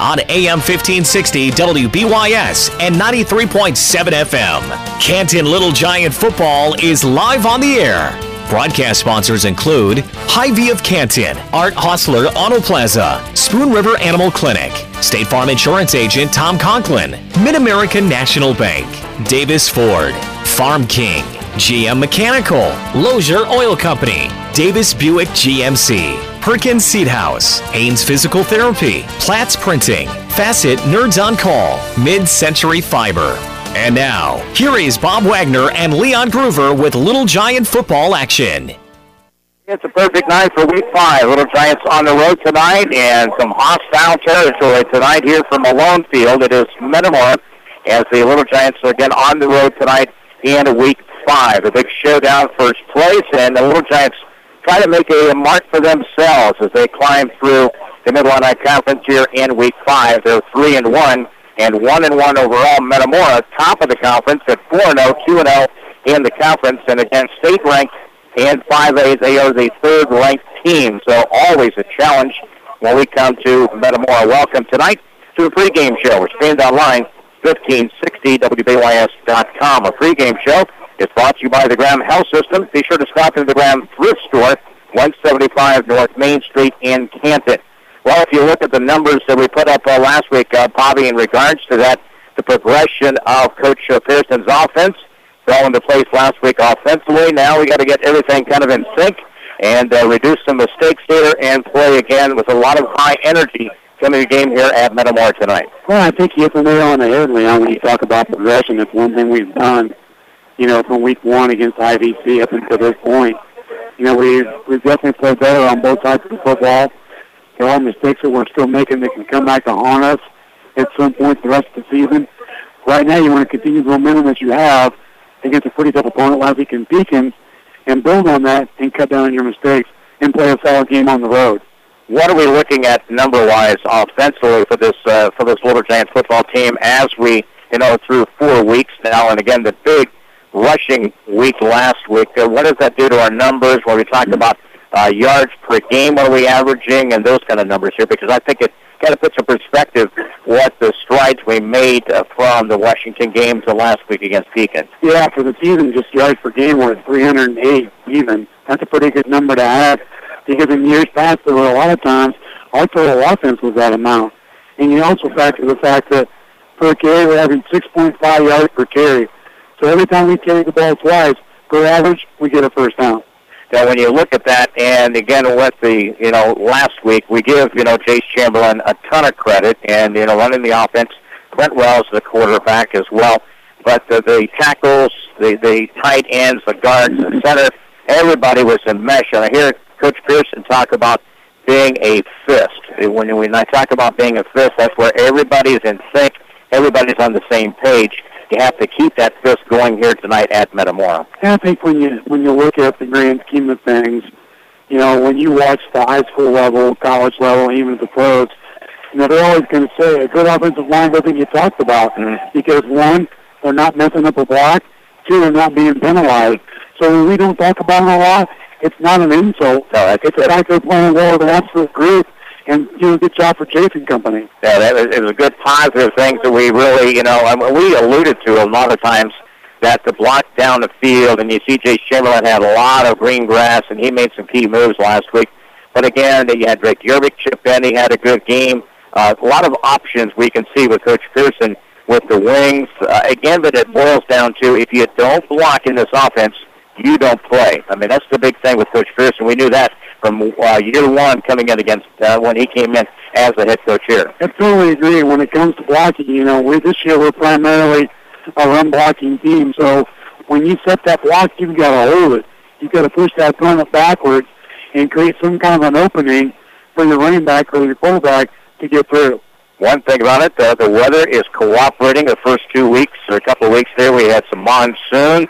on AM 1560 WBYS and 93.7 FM. Canton Little Giant Football is live on the air. Broadcast sponsors include Hy-Vee of Canton, Art Hostler Auto Plaza, Spoon River Animal Clinic, State Farm Insurance Agent Tom Conklin, Mid-American National Bank, Davis Ford, Farm King, GM Mechanical, Lozier Oil Company, Davis Buick GMC, Perkins Seed House, Haynes Physical Therapy, Platts Printing, Facet Nerds on Call, Mid-Century Fiber. And now, here is Bob Wagner and Leon Groover with Little Giant football action. It's a perfect night for Week 5. Little Giants on the road tonight and some hostile territory tonight here from Malone Field. It is Metamora as the Little Giants are again on the road tonight in Week 5. A big showdown, first place, and the Little Giants try to make a mark for themselves as they climb through the Mid-Atlantic Conference here in Week 5. They're 3-1. And 1-1 overall. Metamora, top of the conference at 4-0, 2-0 in the conference. And again, state-ranked and 5A, they are the third-ranked team. So always a challenge when we come to Metamora. Welcome tonight to the pregame show. We're streamed online, 1560WBYS.com. Our pregame show is brought to you by the Graham Health System. Be sure to stop in the Graham Thrift Store, 175 North Main Street in Canton. Well, if you look at the numbers that we put up last week, Bobby, in regards to that, the progression of Coach Pearson's offense fell into place last week offensively. Now we got to get everything kind of in sync and reduce some mistakes here and play again with a lot of high energy coming to the game here at Metamora tonight. Well, I think you hit the nail on the head, Leon, when you talk about progression. It's one thing we've done, from Week 1 against IVC up until this point. We've definitely played better on both sides of the football. There are mistakes that we're still making that can come back to haunt us at some point the rest of the season. Right now, you want to continue the momentum that you have against a pretty tough opponent like we can Beacon and build on that and cut down on your mistakes and play a solid game on the road. What are we looking at number-wise offensively for this Little Giant football team as we, through 4 weeks now, and again, the big rushing week last week? What does that do to our numbers when we talk about yards per game, what are we averaging, and those kind of numbers here? Because I think it kind of puts in perspective what the strides we made from the Washington game to last week against Pekin. Yeah, for the season, just yards per game, we're at 308 even. That's a pretty good number to have, because in years past, there were a lot of times our total offense was that amount. And you also factor the fact that per carry, we're having 6.5 yards per carry. So every time we carry the ball twice, per average, we get a first down. Now, when you look at that, and again, with the, last week, we give, Chase Chamberlain a ton of credit, and, running the offense, Brent Wells, the quarterback as well. But the tackles, the tight ends, the guards, the center, everybody was in mesh. And I hear Coach Pearson talk about being a fist. When I talk about being a fist, that's where everybody's in sync, everybody's on the same page. You have to keep that fist going here tonight at Metamora. I think when you look at the grand scheme of things, when you watch the high school level, college level, even the pros, they're always going to say a good offensive line doesn't get talked about because, one, they're not messing up a block, two, they're not being penalized. So when we don't talk about it a lot, it's not an insult. No, it's the fact they're playing well with an absolute group. And, good job for Chase and company. Yeah, it was a good positive thing that we really, we alluded to a lot of times that the block down the field, and you see Chase Chamberlain had a lot of green grass, and he made some key moves last week. But again, you had Drake Yerbick chip in. He had a good game. A lot of options we can see with Coach Pearson with the wings. Again, but it boils down to if you don't block in this offense, you don't play. I mean, that's the big thing with Coach Pearson. We knew that from year one coming in against when he came in as the head coach here. I totally agree. When it comes to blocking, this year we're primarily a run-blocking team. So when you set that block, you've got to hold it. You've got to push that opponent backwards and create some kind of an opening for your running back or your quarterback to get through. One thing about it, the weather is cooperating. The first 2 weeks, or a couple of weeks there, we had some monsoon,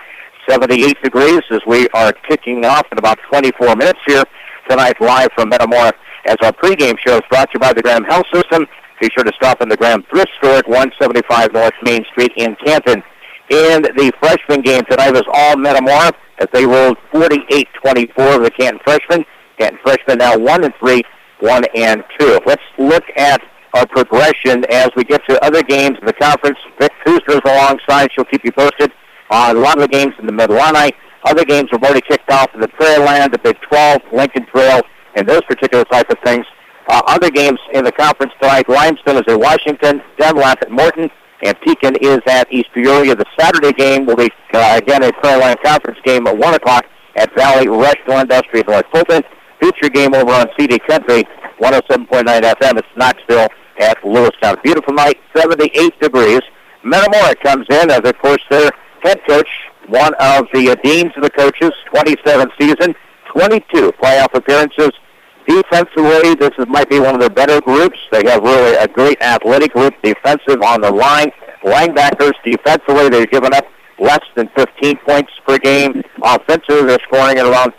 78 degrees as we are kicking off in about 24 minutes here tonight live from Metamora as our pregame show is brought to you by the Graham Health System. Be sure to stop in the Graham Thrift Store at 175 North Main Street in Canton. And the freshman game tonight was all Metamora as they rolled 48-24 of the Canton freshmen. Canton freshmen now 1-3, 1-2. Let's look at of progression as we get to other games in the conference. Vic Kuzner's alongside. She'll keep you posted on a lot of the games in the Mid-Illini. Other games have already kicked off in the Prairland, the Big 12, Lincoln Trail, and those particular type of things. Other games in the conference tonight, Limestone is at Washington, Dunlap at Morton, and Pekin is at East Peoria. The Saturday game will be, again, a Prairland Conference game at 1 o'clock at Valley Rush Industry at North Fulton. Future game over on CD Country, 107.9 FM. It's Knoxville at Lewistown. Beautiful night, 78 degrees. Metamora comes in as, of course, their head coach, one of the deans of the coaches, 27th season, 22 playoff appearances. Defensively, this might be one of their better groups. They have really a great athletic group, defensive on the line. Linebackers, defensively, they've given up less than 15 points per game. Offensively, they're scoring at around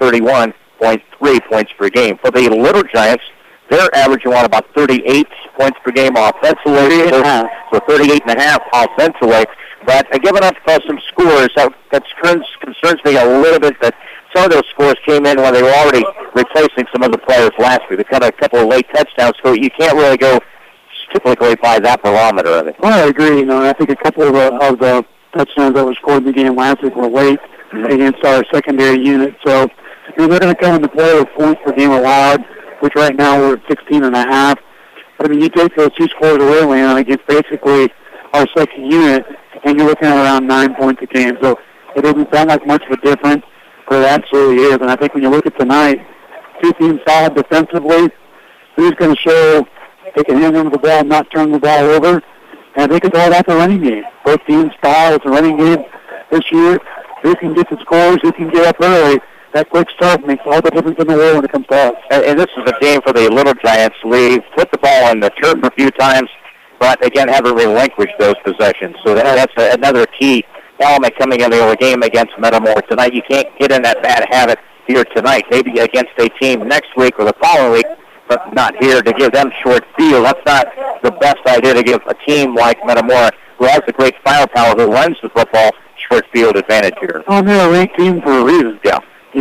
31.3 points per game. For the Little Giants, they're averaging on about 38 points per game offensively, so 38.5 offensively. But giving up some scores, that concerns me a little bit that some of those scores came in when they were already replacing some of the players last week. They got a couple of late touchdowns, so you can't really go typically by that barometer of it. Well, I agree. I think a couple of the touchdowns that were scored in the game last week were late against our secondary unit. So they're going to come into play with points per game allowed, which right now we're at 16.5. But, you take those two scores away, Leon, against basically our second unit, and you're looking at around 9 points a game. So it doesn't sound like much of a difference, but it absolutely is. And I think when you look at tonight, two teams solid defensively. Who's going to show they can hang on to the ball and not turn the ball over? And they can throw out the running game. Both teams style with the running game this year. Who can get the scores, who can get up early. That quick start makes all the difference in the world when it comes to us. And this is a game for the Little Giants. We put the ball on the turf a few times, but again, haven't relinquished those possessions. So that's another key element coming into the game against Metamora tonight. You can't get in that bad habit here tonight. Maybe against a team next week or the following week, but not here to give them short field. That's not the best idea to give a team like Metamora, who has a great firepower, who runs the football, short field advantage here. Oh, they're a ranked team for a reason. Yeah.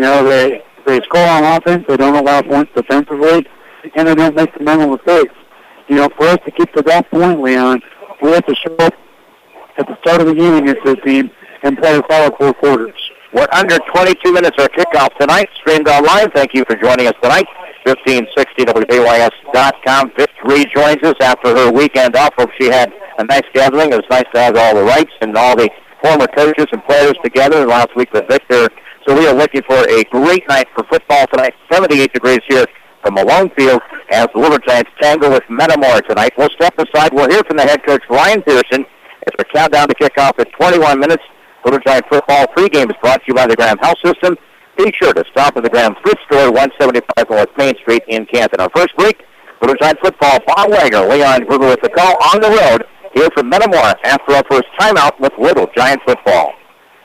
They score on offense, they don't allow points defensively, and they don't make the mental mistakes. For us to get to that point, Leon, we have to show up at the start of the game against this team and play a solid 4 quarters. We're under 22 minutes of kickoff tonight, streamed online. Thank you for joining us tonight. 1560 WBYS.com. Vic joins us after her weekend off. Hope she had a nice gathering. It was nice to have all the rights and all the former coaches and players together last week with Victor. So we are looking for a great night for football tonight. 78 degrees here from Malone Field as the Little Giants tangle with Metamora tonight. We'll step aside. We'll hear from the head coach, Ryan Pearson, as we count down to kickoff at 21 minutes. Little Giant football pregame is brought to you by the Graham Health System. Be sure to stop at the Graham Thrift Store, 175 North Main Street in Canton. Our first break, Little Giant football, Bob Wagner, Leon Gruber with the call on the road here from Metamora after our first timeout with Little Giant football.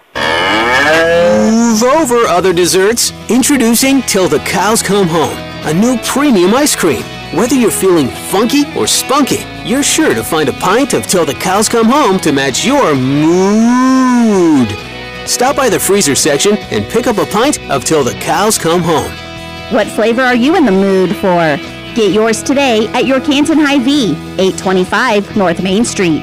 Move over, other desserts. Introducing Till the Cows Come Home, a new premium ice cream. Whether you're feeling funky or spunky, you're sure to find a pint of Till the Cows Come Home to match your mood. Stop by the freezer section and pick up a pint of Till the Cows Come Home. What flavor are you in the mood for? Get yours today at your Canton Hy-Vee, 825 North Main Street.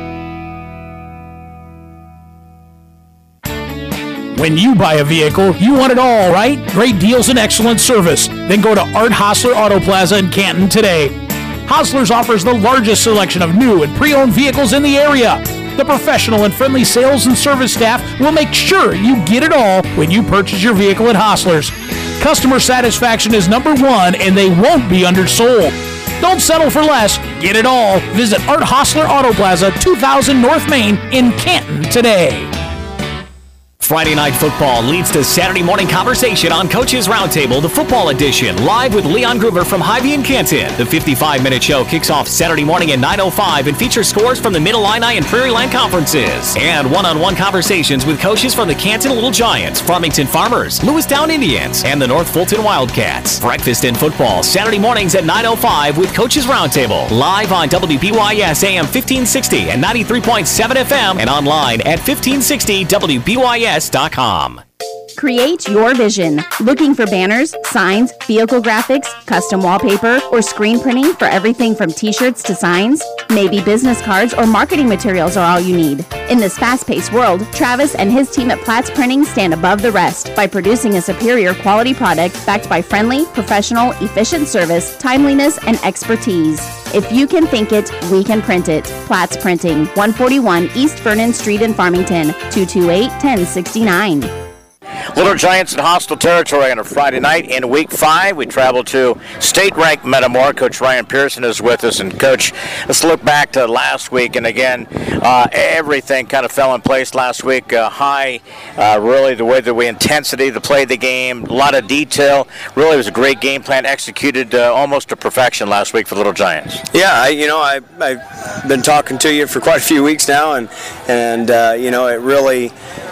When you buy a vehicle, you want it all, right? Great deals and excellent service. Then go to Art Hostler Auto Plaza in Canton today. Hostler's offers the largest selection of new and pre-owned vehicles in the area. The professional and friendly sales and service staff will make sure you get it all when you purchase your vehicle at Hostler's. Customer satisfaction is #1 and they won't be undersold. Don't settle for less. Get it all. Visit Art Hostler Auto Plaza, 2000 North Main in Canton today. Friday Night Football leads to Saturday morning conversation on Coach's Roundtable, the football edition, live with Leon Gruber from Hy-Vee and Canton. The 55-minute show kicks off Saturday morning at 9:05 and features scores from the Mid-Illini and Prairie Land conferences and one-on-one conversations with coaches from the Canton Little Giants, Farmington Farmers, Lewistown Indians, and the North Fulton Wildcats. Breakfast in football Saturday mornings at 9:05 with Coach's Roundtable, live on WBYS AM 1560 and 93.7 FM and online at 1560WBYS.com. Create your vision. Looking for banners, signs, vehicle graphics, custom wallpaper, or screen printing for everything from t-shirts to signs? Maybe business cards or marketing materials are all you need. In this fast-paced world, Travis and his team at Platts Printing stand above the rest by producing a superior quality product backed by friendly, professional, efficient service, timeliness, and expertise. If you can think it, we can print it. Platts Printing, 141 East Vernon Street in Farmington, 228-1069. Little Giants in hostile territory on a Friday night in Week 5. We travel to state-ranked Metamora. Coach Ryan Pearson is with us. And, Coach, let's look back to last week. And, again, everything kind of fell in place last week. Really the way that intensity, the play of the game, a lot of detail. Really was a great game plan executed almost to perfection last week for Little Giants. Yeah, I've been talking to you for quite a few weeks now. And it really...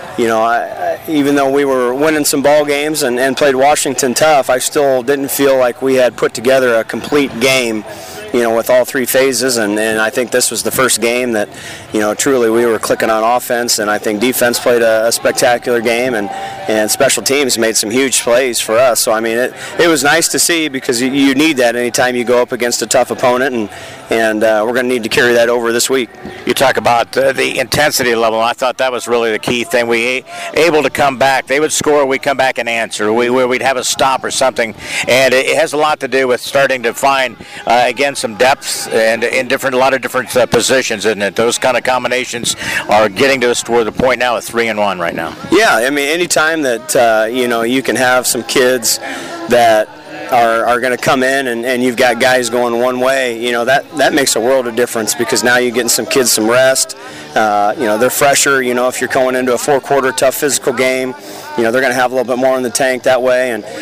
even though we were winning some ball games and played Washington tough, I still didn't feel like we had put together a complete game, with all three phases. And I think this was the first game that, truly we were clicking on offense. And I think defense played a spectacular game, and special teams made some huge plays for us. So, it was nice to see, because you need that anytime you go up against a tough opponent. And we're going to need to carry that over this week. You talk about the intensity level. I thought that was really the key thing. We able to come back. They would score, we'd come back and answer. We'd have a stop or something. And it has a lot to do with starting to find, again, some depth and in a lot of different positions, isn't it? Those kind of combinations are getting to us toward the point now of 3-1 right now. Yeah, anytime that, you can have some kids that are going to come in and you've got guys going one way, that makes a world of difference, because now you're getting some kids some rest. They're fresher. If you're going into a 4-quarter tough physical game, they're going to have a little bit more in the tank that way. And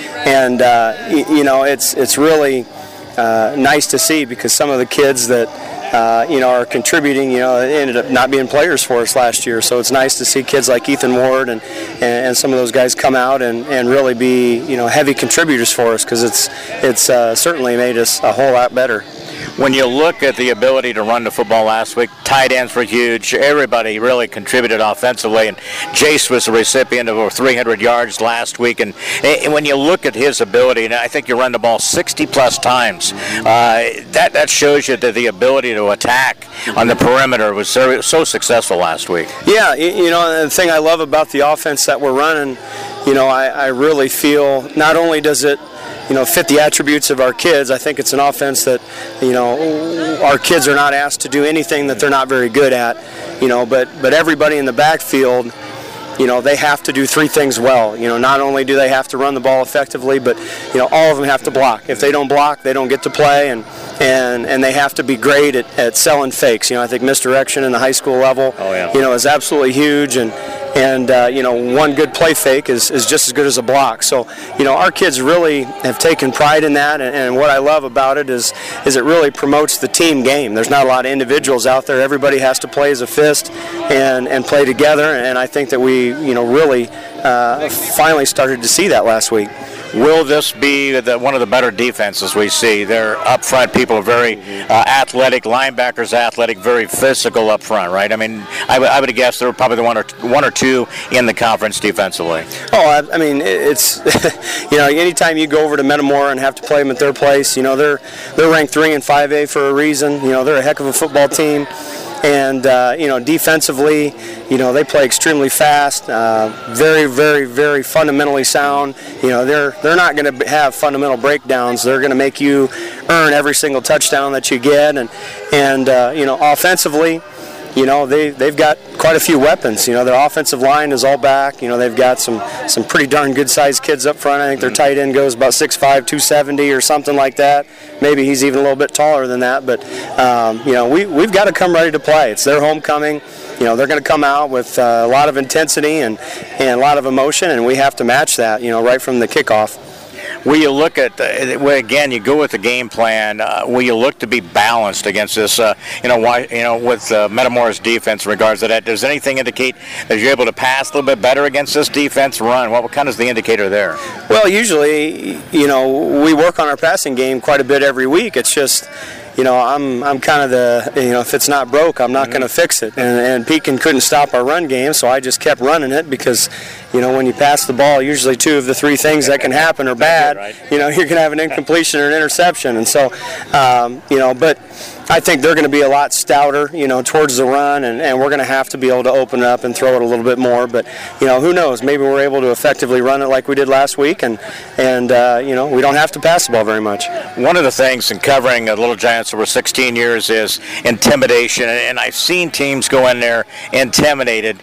it's really nice to see, because some of the kids that are contributing, ended up not being players for us last year. So it's nice to see kids like Ethan Ward and some of those guys come out and really be, heavy contributors for us, because it's certainly made us a whole lot better. When you look at the ability to run the football last week, tight ends were huge. Everybody really contributed offensively, and Jace was the recipient of over 300 yards last week. And when you look at his ability, and I think you run the ball 60-plus times, that shows you that the ability to attack on the perimeter was so successful last week. Yeah, the thing I love about the offense that we're running, I really feel not only does it fit the attributes of our kids. I think it's an offense that, our kids are not asked to do anything that they're not very good at, but everybody in the backfield, they have to do three things well. Not only do they have to run the ball effectively, but, all of them have to block. If they don't block, they don't get to play, and they have to be great at selling fakes. I think misdirection in the high school level, is absolutely huge, and one good play fake is just as good as a block. So, our kids really have taken pride in that, and what I love about it is it really promotes the team game. There's not a lot of individuals out there. Everybody has to play as a fist and play together, and I think that we, really finally started to see that last week. Will this be one of the better defenses we see? Their up front people are very athletic, linebackers athletic, very physical up front, right? I would guess they're probably the one or two in the conference defensively. Oh, it's anytime you go over to Metamora and have to play them at their place, they're ranked 3 in 5A for a reason. They're a heck of a football team. And, defensively, they play extremely fast, very, very, very fundamentally sound. They're not going to have fundamental breakdowns. They're going to make you earn every single touchdown that you get. And offensively, they've got quite a few weapons. Their offensive line is all back. They've got some pretty darn good-sized kids up front. I think their tight end goes about 6'5", 270 or something like that. Maybe he's even a little bit taller than that. But, we've got to come ready to play. It's their homecoming. They're going to come out with a lot of intensity and a lot of emotion, and we have to match that, right from the kickoff. Will you look at, again, you go with the game plan, will you look to be balanced against this, with Metamora's defense in regards to that? Does anything indicate that you're able to pass a little bit better against this defense, run? What kind of is the indicator there? Well, usually, we work on our passing game quite a bit every week. It's just, I'm kind of the, if it's not broke, I'm not going to fix it. And Pekin couldn't stop our run game, so I just kept running it because, when you pass the ball, usually 2 of the 3 things that can happen are bad. Right. You're going to have an incompletion or an interception. And so, but I think they're going to be a lot stouter, towards the run, and we're going to have to be able to open up and throw it a little bit more. But, who knows? Maybe we're able to effectively run it like we did last week, and we don't have to pass the ball very much. One of the things in covering the Little Giants over 16 years is intimidation, and I've seen teams go in there intimidated.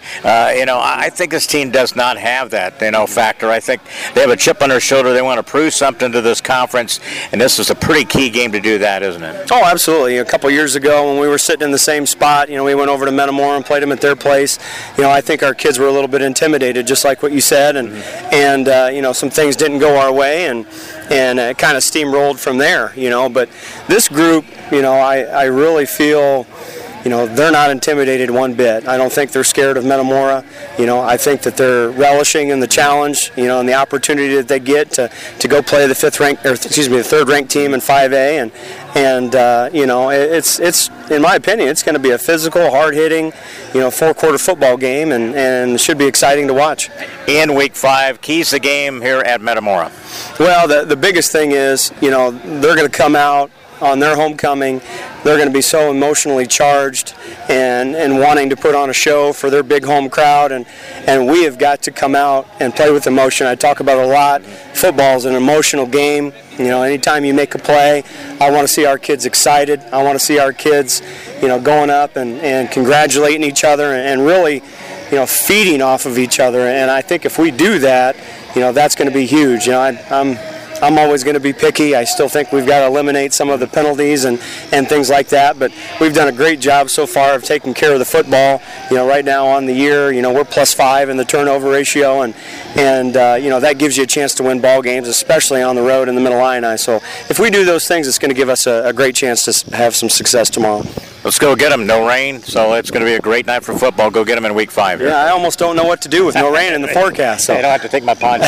I think this team does not have that, factor. I think they have a chip on their shoulder. They want to prove something to this conference, and this is a pretty key game to do that, isn't it? Oh, absolutely. A couple years ago when we were sitting in the same spot, we went over to Metamora and played them at their place. I think our kids were a little bit intimidated, just like what you said, and some things didn't go our way, and it kind of steamrolled from there, But this group, I really feel, they're not intimidated one bit. I don't think they're scared of Metamora. I think that they're relishing in the challenge, and the opportunity that they get to go play the third-ranked team in 5A, and it's in my opinion, it's going to be a physical, hard-hitting, 4-quarter football game, and it should be exciting to watch. In Week 5, keys the game here at Metamora. Well, the biggest thing is, they're going to come out on their homecoming. They're going to be so emotionally charged and wanting to put on a show for their big home crowd, and we have got to come out and play with emotion. I talk about it a lot. Football is an emotional game. Anytime you make a play, I want to see our kids excited. I want to see our kids, going up and congratulating each other and really, feeding off of each other. And I think if we do that, that's going to be huge. I'm always going to be picky. I still think we've got to eliminate some of the penalties and things like that, but we've done a great job so far of taking care of the football. Right now on the year, we're +5 in the turnover ratio, and that gives you a chance to win ball games, especially on the road in the Middle-Illini. So if we do those things, it's going to give us a great chance to have some success tomorrow. Let's go get them. No rain, so it's going to be a great night for football. Go get them in Week 5. Yeah, I almost don't know what to do with no rain in the forecast. So. I don't have to take my poncho.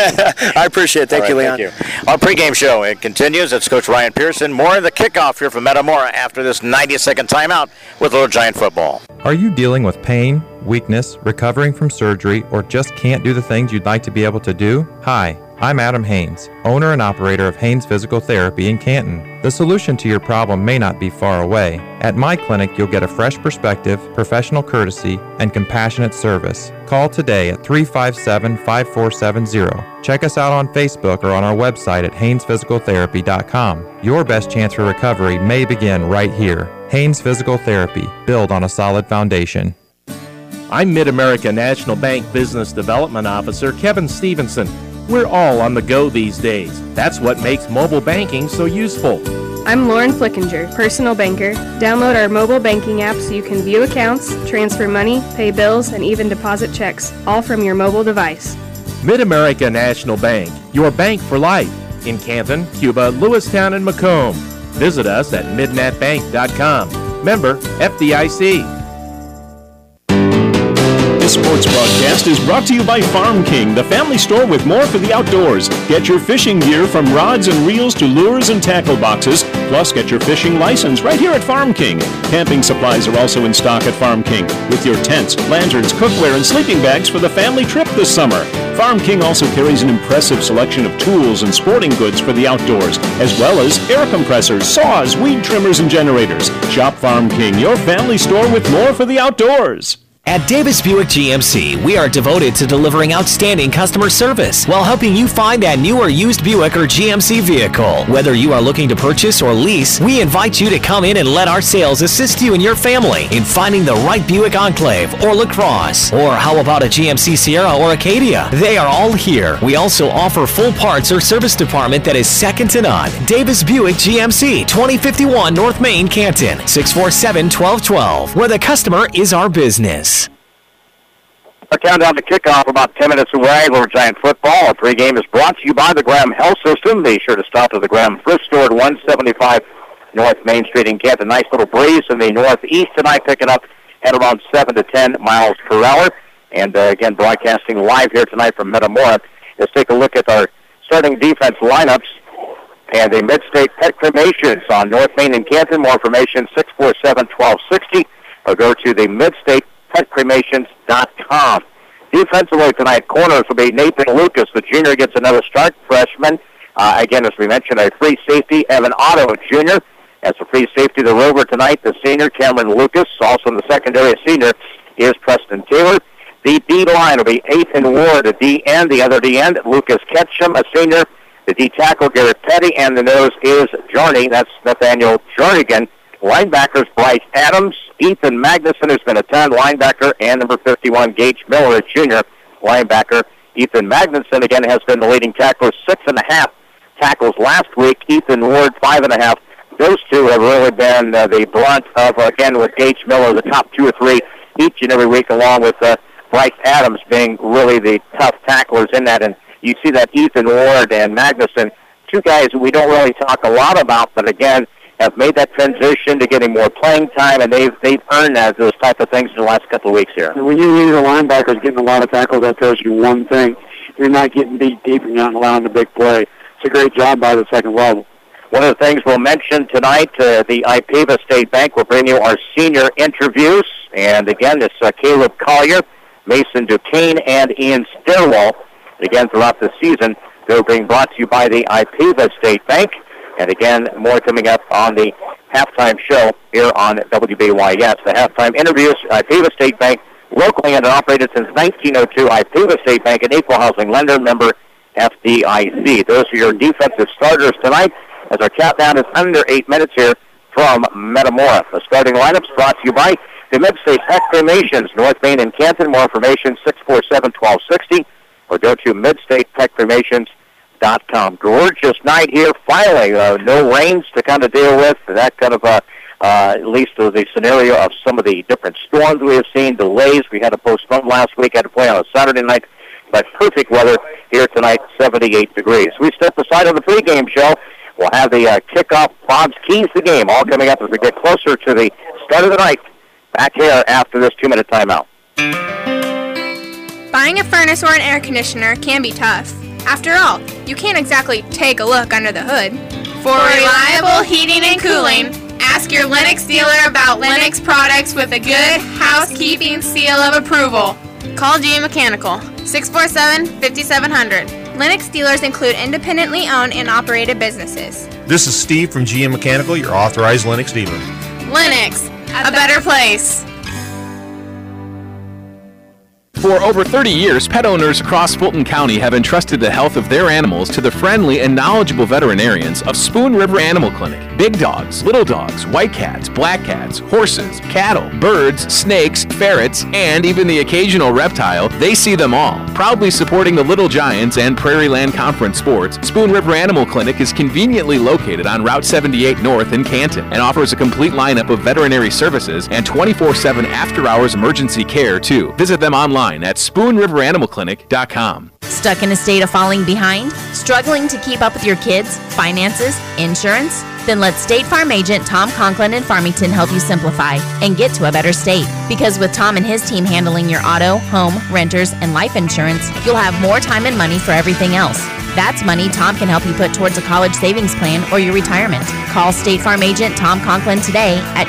I appreciate it. Thank you, Leon. Thank you. Our pregame show, it continues. It's Coach Ryan Pearson. More of the kickoff here from Metamora after this 90-second timeout with Little Giant football. Are you dealing with pain, weakness, recovering from surgery, or just can't do the things you'd like to be able to do? Hi, I'm Adam Haynes, owner and operator of Haynes Physical Therapy in Canton. The solution to your problem may not be far away. At my clinic, you'll get a fresh perspective, professional courtesy, and compassionate service. Call today at 357-5470. Check us out on Facebook or on our website at haynesphysicaltherapy.com. Your best chance for recovery may begin right here. Haynes Physical Therapy, build on a solid foundation. I'm Mid-America National Bank Business Development Officer Kevin Stevenson. We're all on the go these days. That's what makes mobile banking so useful. I'm Lauren Flickinger, personal banker. Download our mobile banking app so you can view accounts, transfer money, pay bills, and even deposit checks, all from your mobile device. Mid-America National Bank, your bank for life. In Canton, Cuba, Lewistown, and Macomb. Visit us at midnatbank.com. Member FDIC. This sports broadcast is brought to you by Farm King, the family store with more for the outdoors. Get your fishing gear from rods and reels to lures and tackle boxes. Plus, get your fishing license right here at Farm King. Camping supplies are also in stock at Farm King, with your tents, lanterns, cookware, and sleeping bags for the family trip this summer. Farm King also carries an impressive selection of tools and sporting goods for the outdoors, as well as air compressors, saws, weed trimmers, and generators. Shop Farm King, your family store with more for the outdoors. At Davis Buick GMC, we are devoted to delivering outstanding customer service while helping you find that new or used Buick or GMC vehicle. Whether you are looking to purchase or lease, we invite you to come in and let our sales assist you and your family in finding the right Buick Enclave or LaCrosse. Or how about a GMC Sierra or Acadia? They are all here. We also offer full parts or service department that is second to none. Davis Buick GMC, 2051 North Main, Canton, 647-1212, where the customer is our business. A countdown to kickoff about 10 minutes away. Little Giant football. Our pregame is brought to you by the Graham Health System. Be sure to stop at the Graham Thrift Store at 175 North Main Street in Canton. Nice little breeze in the northeast tonight, picking up at around 7 to 10 miles per hour. And again, broadcasting live here tonight from Metamora. Let's take a look at our starting defense lineups. and the Mid-State Pet Cremations on North Main and Canton. More information, 647-1260, or go to the MidStatePetCremations.com. Defensively tonight, corners will be Nathan Lucas. The junior gets another start, freshman. Again, as we mentioned, a free safety, Evan Otto, junior. As a free safety, the Rover tonight, the senior, Cameron Lucas. Also in the secondary, a senior, is Preston Taylor. The D-line will be Ethan Ward, a D-end. The other D-end, Lucas Ketchum, a senior. The D-tackle, Garrett Petty. And the nose is Journey. That's Nathaniel Jernigan. Linebackers, Bryce Adams. Ethan Magnuson, who's been a 10 linebacker. And number 51, Gage Miller, a junior linebacker. Ethan Magnuson, again, has been the leading tackler. 6.5 tackles last week. Ethan Ward, 5.5. Those two have really been the brunt of, again, with Gage Miller, the top 2 or 3 each and every week, along with Bryce Adams being really the tough tacklers in that. And you see that Ethan Ward and Magnuson, two guys we don't really talk a lot about, but again, have made that transition to getting more playing time, and they've earned those type of things in the last couple of weeks here. And when you lead a linebackers getting a lot of tackles, that tells you one thing. You're not getting beat deep, you're not allowing the big play. It's a great job by the second level. One of the things we'll mention tonight, the IPEVA State Bank will bring you our senior interviews. And again, it's Caleb Collier, Mason Duquesne, and Ian Stilwell. Again, throughout the season, they're being brought to you by the IPEVA State Bank. And again, more coming up on the halftime show here on WBYS. The halftime interviews, IPEVA State Bank, locally owned and operated since 1902. IPEVA State Bank, an equal housing lender, member FDIC. Those are your defensive starters tonight, as our countdown is under 8 minutes here from Metamora. The starting lineups brought to you by the Mid-State Pet Cremations, North Main and Canton. More information, 647-1260, or go to MidStatePetCremations.com. Gorgeous night here, finally. No rains to kind of deal with. That kind of, at least the scenario of some of the different storms we have seen, delays. We had to postpone last week, had to play on a Saturday night. But perfect weather here tonight, 78 degrees. We step aside on the pregame show. We'll have the kickoff, Bob's Keys to the game, all coming up as we get closer to the start of the night. Back here after this 2-minute timeout. Buying a furnace or an air conditioner can be tough. After all, you can't exactly take a look under the hood. For reliable heating and cooling, ask your Lennox dealer about Lennox products with a good housekeeping seal of approval. Call GM Mechanical, 647-5700. Lennox dealers include independently owned and operated businesses. This is Steve from GM Mechanical, your authorized Lennox dealer. Lennox, a better place. For over 30 years, pet owners across Fulton County have entrusted the health of their animals to the friendly and knowledgeable veterinarians of Spoon River Animal Clinic. Big dogs, little dogs, white cats, black cats, horses, cattle, birds, snakes, ferrets, and even the occasional reptile, they see them all. Proudly supporting the Little Giants and Prairie Land Conference sports, Spoon River Animal Clinic is conveniently located on Route 78 North in Canton and offers a complete lineup of veterinary services and 24/7 after-hours emergency care, too. Visit them online at SpoonRiverAnimalClinic.com. Stuck in a state of falling behind? Struggling to keep up with your kids, finances, insurance? Then let State Farm agent Tom Conklin in Farmington help you simplify and get to a better state. Because with Tom and his team handling your auto, home, renters, and life insurance, you'll have more time and money for everything else. That's money Tom can help you put towards a college savings plan or your retirement. Call State Farm agent Tom Conklin today at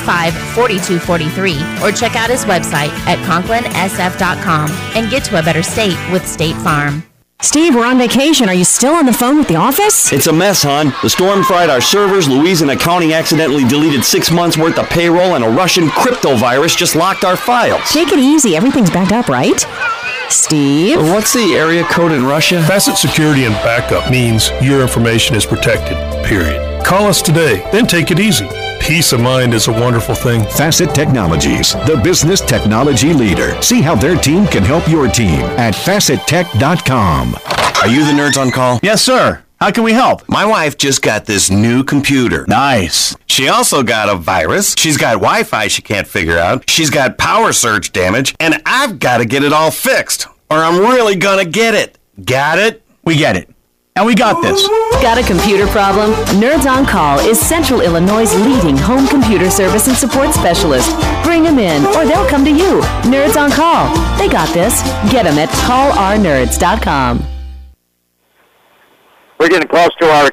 245-4243 or check out his website at ConklinSF.com and get to a better state with State Farm. Steve, we're on vacation. Are you still on the phone with the office? It's a mess, hon. The storm fried our servers, Louise and accounting accidentally deleted 6 months worth of payroll, and a Russian crypto virus just locked our files. Take it easy. Everything's backed up, right? Steve? What's the area code in Russia? Facet security and backup means your information is protected, period. Call us today, then take it easy. Peace of mind is a wonderful thing. Facet Technologies, the business technology leader. See how their team can help your team at FacetTech.com. Are you the Nerds on Call? Yes, sir. How can we help? My wife just got this new computer. Nice. She also got a virus. She's got Wi-Fi she can't figure out. She's got power surge damage. And I've got to get it all fixed, or I'm really gonna get it. Got it? We get it. And we got this. Got a computer problem? Nerds on Call is Central Illinois' leading home computer service and support specialist. Bring them in, or they'll come to you. Nerds on Call. They got this. Get them at callournerds.com. We're getting close to our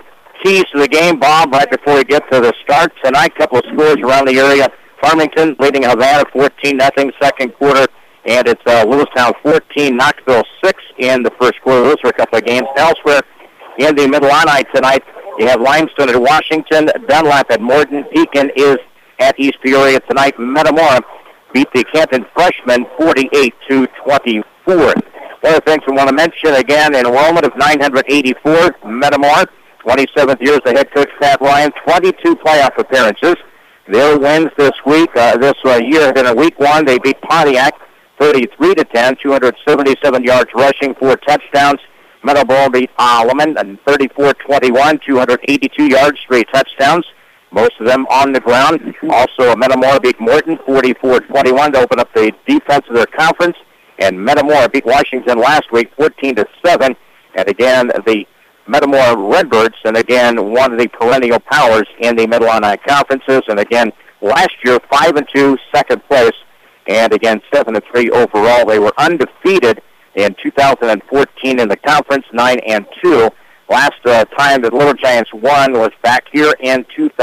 keys to the game, Bob, right before we get to the start tonight. A couple of scores around the area. Farmington leading Havana 14-0 second quarter, and it's Lewistown 14, Knoxville 6 in the first quarter. Those are a couple of games. Elsewhere in the Mid-Illini tonight, you have Limestone at Washington, Dunlap at Morton, Pekin is at East Peoria tonight. Metamora beat the Canton freshmen 48-24. One of the things we want to mention, again, enrollment of 984, Metamora, 27th year as the head coach, Pat Ryan, 22 playoff appearances. Their wins this week, this year have been in week 1. They beat Pontiac 33-10, 277 yards rushing, 4 touchdowns. Meadowboro beat Alleman 34-21, 282 yards, 3 touchdowns. Most of them on the ground. Also, Metamora beat Morton 44-21 to open up the defense of their conference. And Metamora beat Washington last week 14-7. And again, the Metamora Redbirds, and again, one of the perennial powers in the Mid-Illini conferences. And again, last year, 5-2, second place. And again, 7-3 overall. They were undefeated in 2014 in the conference, 9-2. Last time that Little Giants won was back here in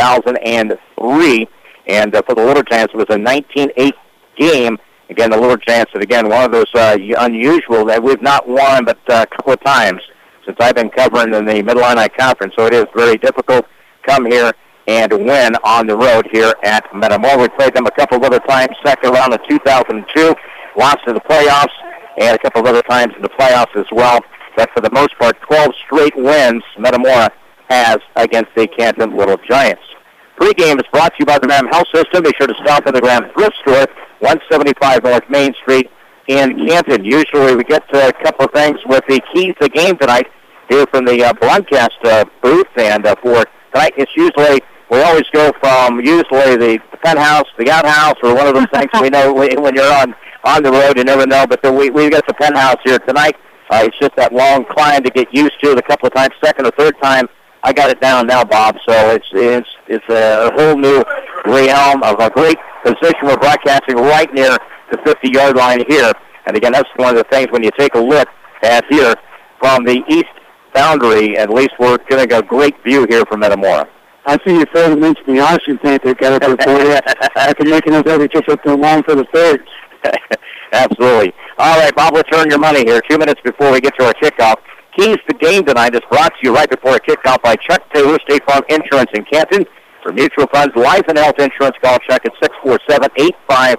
2003. And for the Little Giants, it was a 19-8 game. Again, the Little Giants, and again, one of those unusual that we've not won but a couple of times since I've been covering in the Mid-Illini Conference. So it is very difficult to come here and win on the road here at Metamora. We played them a couple of other times, second round of 2002, lost in the playoffs, and a couple of other times in the playoffs as well. But for the most part, 12 straight wins Metamora has against the Canton Little Giants. Pre-game is brought to you by the Graham Health System. Be sure to stop at the Graham Thrift Store, 175 North Main Street in Canton. Usually we get to a couple of things with the keys to the game tonight here from the broadcast booth. And for tonight, it's usually, we always go from usually the penthouse, the outhouse, or one of those things we know when you're on the road, you never know. But we got the penthouse here tonight. It's just that long climb to get used to. A couple of times, second or third time, I got it down now, Bob. So it's a whole new realm of a great position. We're broadcasting right near the 50-yard line here. And again, that's one of the things when you take a look at here from the east boundary, at least we're getting a great view here from Metamora. I see you failed to mention the oxygen tank they've got up there for you after making us every trip up to the line for the third. Absolutely. All right, Bob, let's earn your money here. 2 minutes before we get to our kickoff. Keys to game tonight is brought to you right before our kickoff by Chuck Taylor, State Farm Insurance in Canton. For mutual funds, life and health insurance, call Chuck at 647-8544.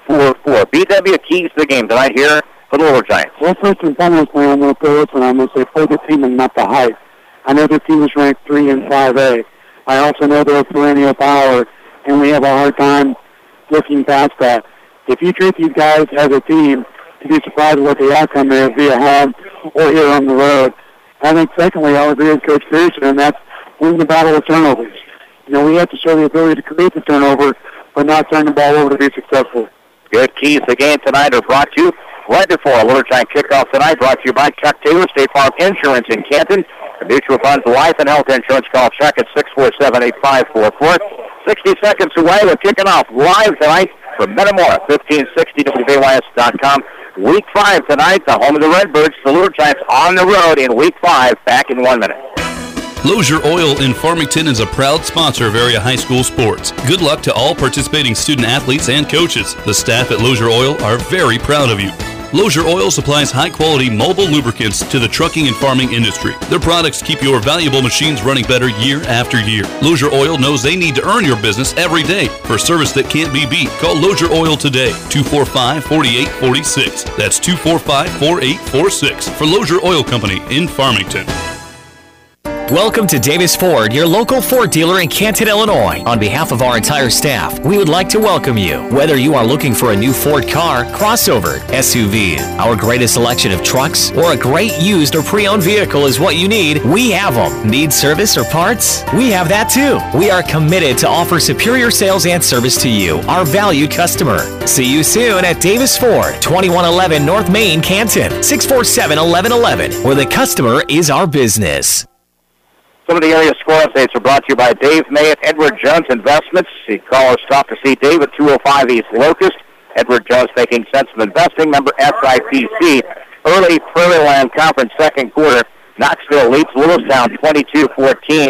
BW Keys to the game tonight here for the Little Giants. Well, first and foremost, I'm going to throw this one. I'm going to say play the team and not the height. I know the team is ranked 3 in 5A. I also know they're a perennial power, and we have a hard time looking past that. If you treat these guys as a team, to be surprised at what the outcome is, be at home or here on the road. I think, secondly, I'll agree with Coach Pearson, and that's win the battle of turnovers. You know, we have to show the ability to create the turnover, but not turn the ball over to be successful. Good keys to the game tonight are brought to you right before a Little Giant kickoff tonight, brought to you by Chuck Taylor, State Farm Insurance in Canton. The mutual funds, life and health insurance, call Chuck at 647-8544. 60 seconds away, we're kicking off live tonight from Metamora, 1560 WBYS.com. Week 5 tonight, the home of the Redbirds, the Little Giants on the road in Week 5. Back in 1 minute. Lozier Oil in Farmington is a proud sponsor of area high school sports. Good luck to all participating student athletes and coaches. The staff at Lozier Oil are very proud of you. Lozier Oil supplies high-quality mobile lubricants to the trucking and farming industry. Their products keep your valuable machines running better year after year. Lozier Oil knows they need to earn your business every day. For service that can't be beat, call Lozier Oil today, 245-4846. That's 245-4846 for Lozier Oil Company in Farmington. Welcome to Davis Ford, your local Ford dealer in Canton, Illinois. On behalf of our entire staff, we would like to welcome you. Whether you are looking for a new Ford car, crossover, SUV, our greatest selection of trucks, or a great used or pre-owned vehicle is what you need, we have them. Need service or parts? We have that too. We are committed to offer superior sales and service to you, our valued customer. See you soon at Davis Ford, 2111 North Main, Canton, 647-1111, where the customer is our business. Some of the area score updates are brought to you by Dave May at Edward Jones Investments. You call or stop to see Dave at 205 East Locust. Edward Jones, making sense of investing. Member SIPC. Early Prairie Land Conference second quarter. Knoxville leads Lewistown 22-14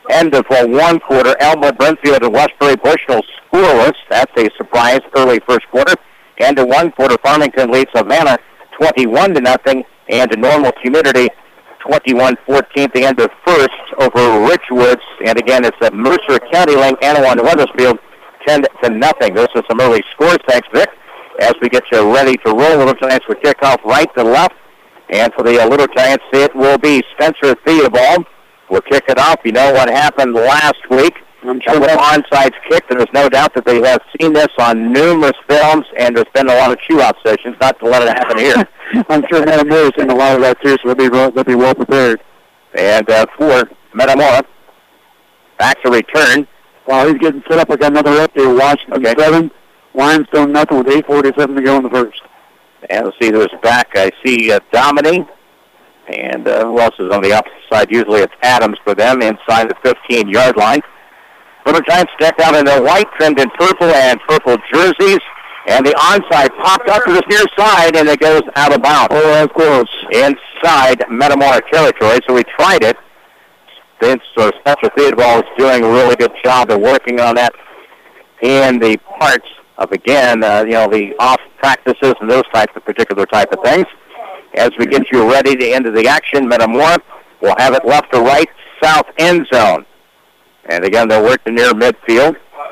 End of one quarter, Elmwood, Brenfield, and Westbury Bushnell scoreless. That's a surprise early first quarter. End of one quarter, Farmington leads Savannah 21-0, and Normal Community 21-14 at the end of first over Richwoods. And again, it's at Mercer County Link, Anawan, Weathersfield 10-0. Those are some early scores. Thanks, Vic. As we get you ready to roll, Little Giants will kick off right to left. And for the Little Giants, it will be Spencer Theobald. We'll kick it off. You know what happened last week. I'm sure with onside kick, and there's no doubt that they have seen this on numerous films, and there's been a lot of chew-out sessions, not to let it happen here. I'm sure Metamora seen a lot of that too, so they'll be well prepared. And for Metamora, back to return. While he's getting set up, I got another update. Washington 7, Limestone nothing with 8:47 to go in the first. And let's see who's back. I see Dominic. And who else is on the opposite side? Usually it's Adams for them inside the 15-yard line. Little Giants decked out in their white, trimmed in purple and purple jerseys. And the onside popped up to the near side, and it goes out of bounds. Oh, that's close. Inside Metamora territory, so we tried it. So Spencer Theobald is doing a really good job of working on that in the parts of, again, the off practices and those particular type of things. As we get you ready to end the action, Metamora will have it left to right, south end zone. And again, they're working near midfield.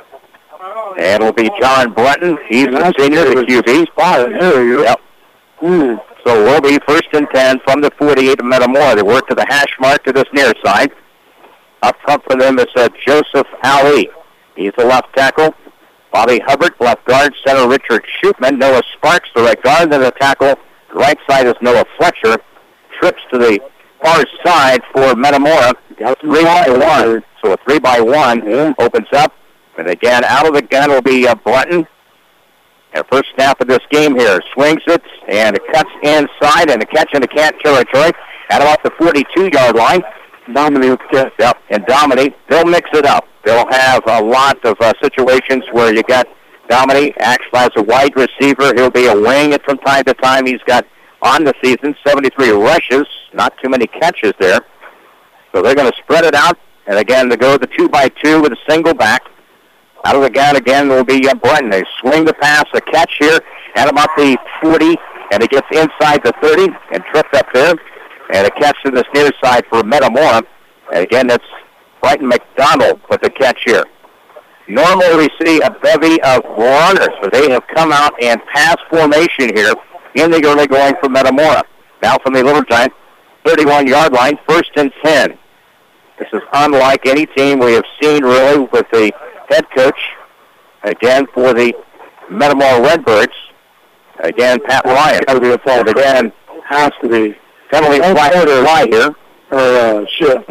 And it'll be John Brunton. He's the senior, the QB. There you go. Yep. So we'll be 1st and 10 from the 48 of Metamora. They work to the hash mark to this near side. Up front for them is Joseph Ali. He's the left tackle. Bobby Hubbard, left guard. Center Richard Shootman. Noah Sparks, the right guard. Then the tackle. Right side is Noah Fletcher. Trips to the far side for Metamora. 3-by-1. So a 3-by-1 opens up. And again, out of the gun will be Brunton. And first snap of this game here. Swings it, and it cuts inside, and a catch in the cat territory at about the 42-yard line. Dominic. Yep, and Dominic, they'll mix it up. They'll have a lot of situations where you got Dominic actually as a wide receiver. He'll be a wing it from time to time. He's got, on the season, 73 rushes. Not too many catches there. So they're going to spread it out. And again, they go the 2-by-2 with a single back. Out of the gun again will be Brunton. They swing the pass, a catch here at about the 40, and it gets inside the 30 and tripped up there. And a catch to this near side for Metamora. And again, that's Brighton McDonald with the catch here. Normally we see a bevy of runners, but they have come out and pass formation here in the early going for Metamora. Now from the Little Giant, 31-yard line, 1st and 10. This is unlike any team we have seen really with the head coach. Again, for the Metamora Redbirds. Again, Pat Ryan. Got to be a fault. Again, has to be. Penalty fly here. Or shift.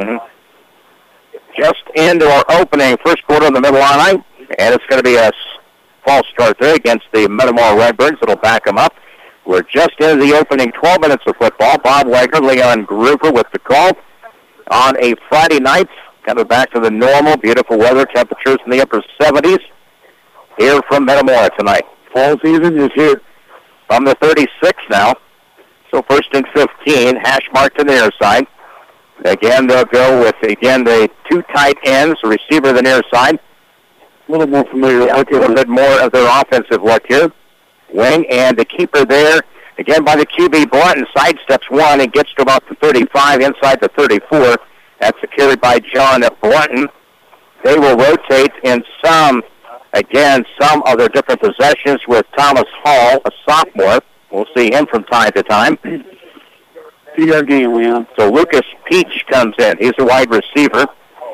Just into our opening first quarter on the middle line. And it's going to be a false start there against the Metamora Redbirds. It'll back them up. We're just into the opening 12 minutes of football. Bob Wagner, Leon Groover with the call on a Friday night. Kind of back to the normal, beautiful weather, temperatures in the upper 70s here from Metamora tonight. Fall season is here. From the 36 now. So 1st and 15, hash mark to the near side. Again, they'll go with, the 2 tight ends, the receiver to the near side. A little more familiar. Yeah, a little bit more of their offensive look here. Wing and the keeper there. Again, by the QB, Brunton sidesteps one and gets to about the 35, inside the 34. That's carried by John Brunton. They will rotate in some of their different possessions with Thomas Hall, a sophomore. We'll see him from time to time. 2-yard gain, Leon. So Lucas Peach comes in. He's a wide receiver.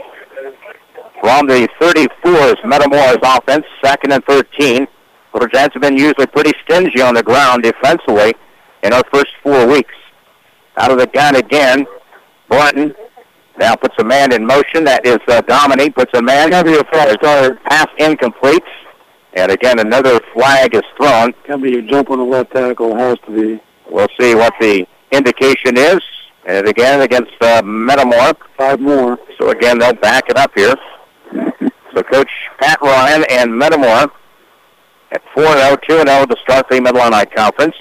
From the 34 is Metamora's offense, 2nd and 13. Little Giants have been usually pretty stingy on the ground defensively in our first 4 weeks. Out of the gun again, Brunton now puts a man in motion. That is Dominic. Puts a man. Got to be a false start. Pass incomplete. And again, another flag is thrown. Got to be a jump on the left tackle. Has to be. We'll see what the indication is. And again, against Metamora. 5 more. So again, they'll back it up here. So Coach Pat Ryan and Metamora at 4-0, 2-0 to start the Mid-Atlantic Conference.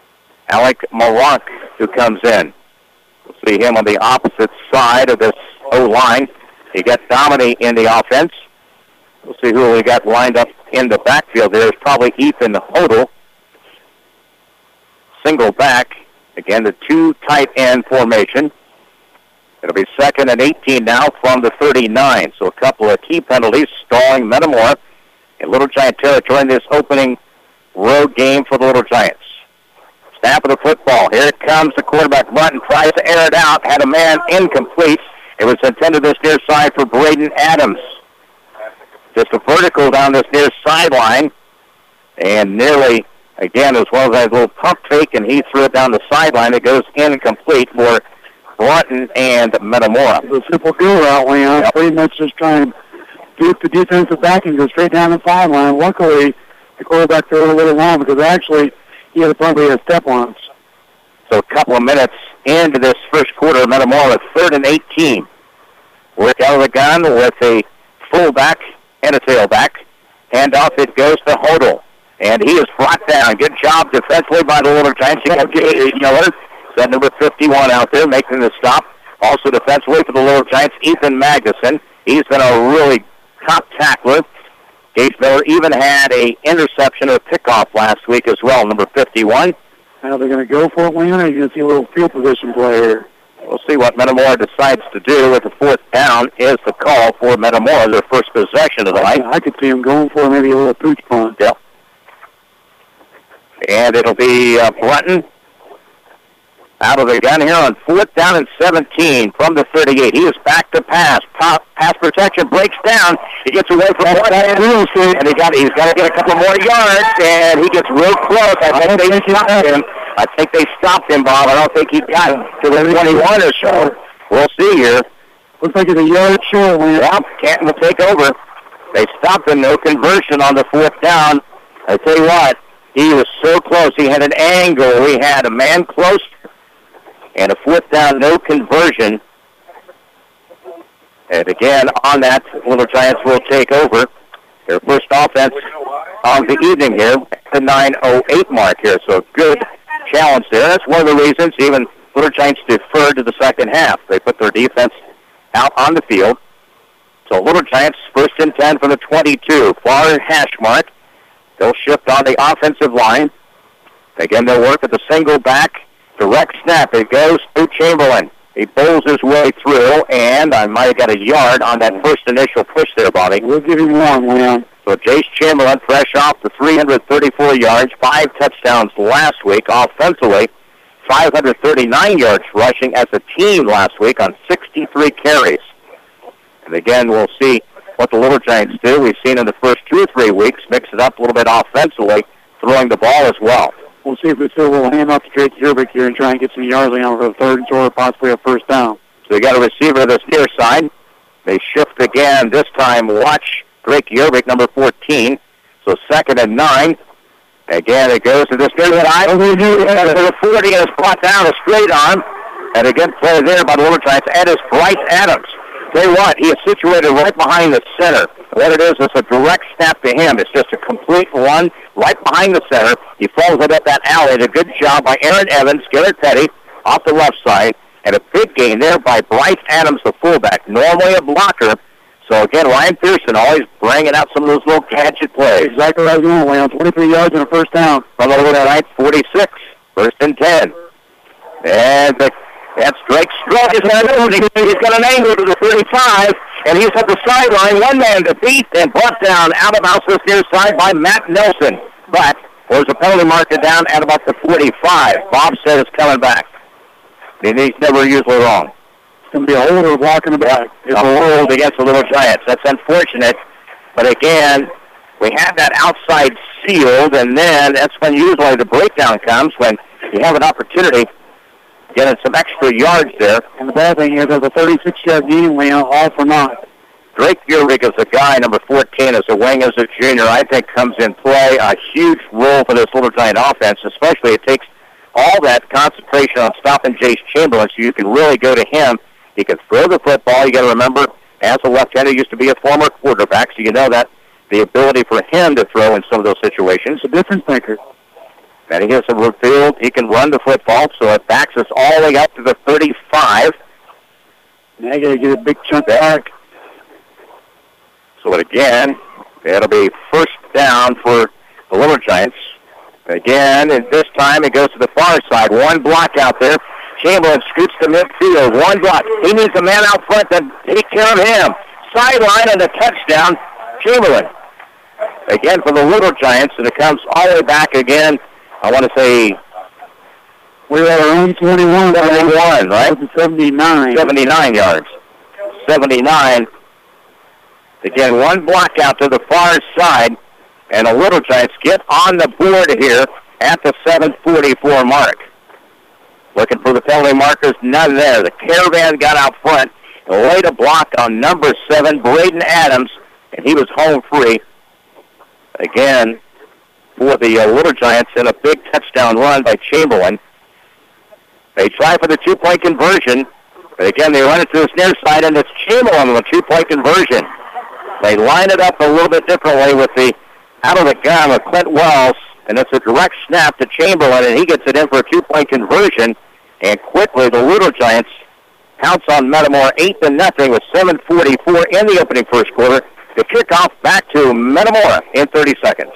Alec Maronk, who comes in. We'll see him on the opposite side of this O-line. You got Domini in the offense. We'll see who we got lined up in the backfield. There's probably Ethan Hodel. Single back. Again, the 2 tight end formation. It'll be 2nd and 18 now from the 39. So a couple of key penalties stalling Metamora in Little Giant territory in this opening road game for the Little Giants. Snap of the football. Here it comes. The quarterback Martin tries to air it out. Had a man incomplete. It was intended this near side for Braden Adams. Just a vertical down this near sideline. And nearly, again, as well as that little pump fake, and he threw it down the sideline. It goes incomplete for Broughton and Metamora. It's a simple go route, Leon. Yep. Pretty much just trying to dupe the defensive back and go straight down the sideline. Luckily, the quarterback threw it a little long because actually he had probably a step on us. So a couple of minutes into this first quarter, Metamora with 3rd and 18. Work out of the gun with a fullback and a tailback. Handoff, it goes to Hodel. And he is brought down. Good job defensively by the Little Giants. You got Miller, set number 51 out there, making the stop. Also defensively for the Little Giants, Ethan Magnuson. He's been a really top tackler. Gage Miller even had a interception or pickoff last week as well, number 51. Now they're going to go for it, Leon, or are you going to see a little field position play here? We'll see what Metamora decides to do with the 4th down is the call for Metamora, their first possession of the night. I could see them going for maybe a little pooch punt. Yep. And it'll be Brunton out of the gun here on 4th down and 17 from the 38. He is back to pass. Pass protection breaks down. He gets away from one hand, and he's got to get a couple more yards, and he gets real close. I think they stopped him, Bob. I don't think he got to the 21 or so. We'll see here. Looks like it's a yard short. Yeah, Canton will take over. They stopped him. No conversion on the 4th down. I tell you what, he was so close. He had an angle. He had a man close. And a 4th down, no conversion. And again, on that, Little Giants will take over their first offense of the evening here at the 9:08 mark here. So a good challenge there. That's one of the reasons even Little Giants deferred to the second half. They put their defense out on the field. So Little Giants 1st and 10 from the 22. Far hash mark. They'll shift on the offensive line. Again, they'll work at the single back. Direct snap. It goes to Chamberlain. He bowls his way through, and I might have got a yard on that first initial push there, Bobby. We'll give him one, Leon. So Jace Chamberlain, fresh off the 334 yards, 5 touchdowns last week. Offensively, 539 yards rushing as a team last week on 63 carries. And again, we'll see what the Little Giants do. We've seen in the first 2 or 3 weeks, mix it up a little bit offensively, throwing the ball as well. We'll see if we still will hand off to Drake Yerbick here and try and get some yards on for the 3rd and short, possibly a 1st down. So they got a receiver this near side. They shift again. This time, watch Drake Yerbick, number 14. So 2nd and 9. Again, it goes to this near side. To the 40, and it's brought down a straight arm. And a good play there by the Little Giants. And it's Bryce Adams. Tell you what, he is situated right behind the center. What it is a direct snap to him. It's just a complete run right behind the center. He follows it up that alley. A good job by Aaron Evans, Garrett Petty, off the left side. And a big gain there by Bryce Adams, the fullback. Normally a blocker. So, again, Ryan Pearson always bringing out some of those little gadget plays. Exactly what I was going, Leon. 23 yards and a 1st down. From the Little Giants, 46. 1st and 10. And that's Drake Stroh. He's got an angle to the 35, and he's at the sideline. One man to beat and brought down out of bounds this near side by Matt Nelson. But there's a penalty marker down at about the 45. Bob said it's coming back. And he's never usually wrong. It's going to be a holder blocking the back. It's a hold against the Little Giants. That's unfortunate. But again, we have that outside sealed, and then that's when usually the breakdown comes, when you have an opportunity getting some extra yards there. And the bad thing is there's a 36-yard gain, Leon, all for naught. Drake Yerbick is a guy, number 14, as a wing, as a junior, I think comes in play. A huge role for this Little Giant offense, especially it takes all that concentration on stopping Jace Chamberlain so you can really go to him. He can throw the football. You got to remember, as a left-hander, used to be a former quarterback, so you know that the ability for him to throw in some of those situations. A difference maker. And he gets a field. He can run the football, so it backs us all the way up to the 35. I got to get a big chunk back. So again, it'll be first down for the Little Giants. Again, and this time it goes to the far side. One block out there. Chamberlain scoots to midfield. One block. He needs a man out front to take care of him. Sideline and a touchdown. Chamberlain. Again for the Little Giants, and it comes all the way back again. I want to say we're at our own 21. 71, right? 79. 79 yards. 79. Again, one block out to the far side, and the Little Giants get on the board here at the 7:44 mark. Looking for the penalty markers, none there. The Caravan got out front and laid a block on number 7, Braden Adams, and he was home free. Again, for the Little Giants, and a big touchdown run by Chamberlain. They try for the two-point conversion, but again, they run it to the near side, and it's Chamberlain with a two-point conversion. They line it up a little bit differently with the out of the gun with Clint Wells, and it's a direct snap to Chamberlain, and he gets it in for a two-point conversion. And quickly, the Little Giants pounce on Metamora 8-0 with 7:44 in the opening first quarter. The kickoff back to Metamora in 30 seconds.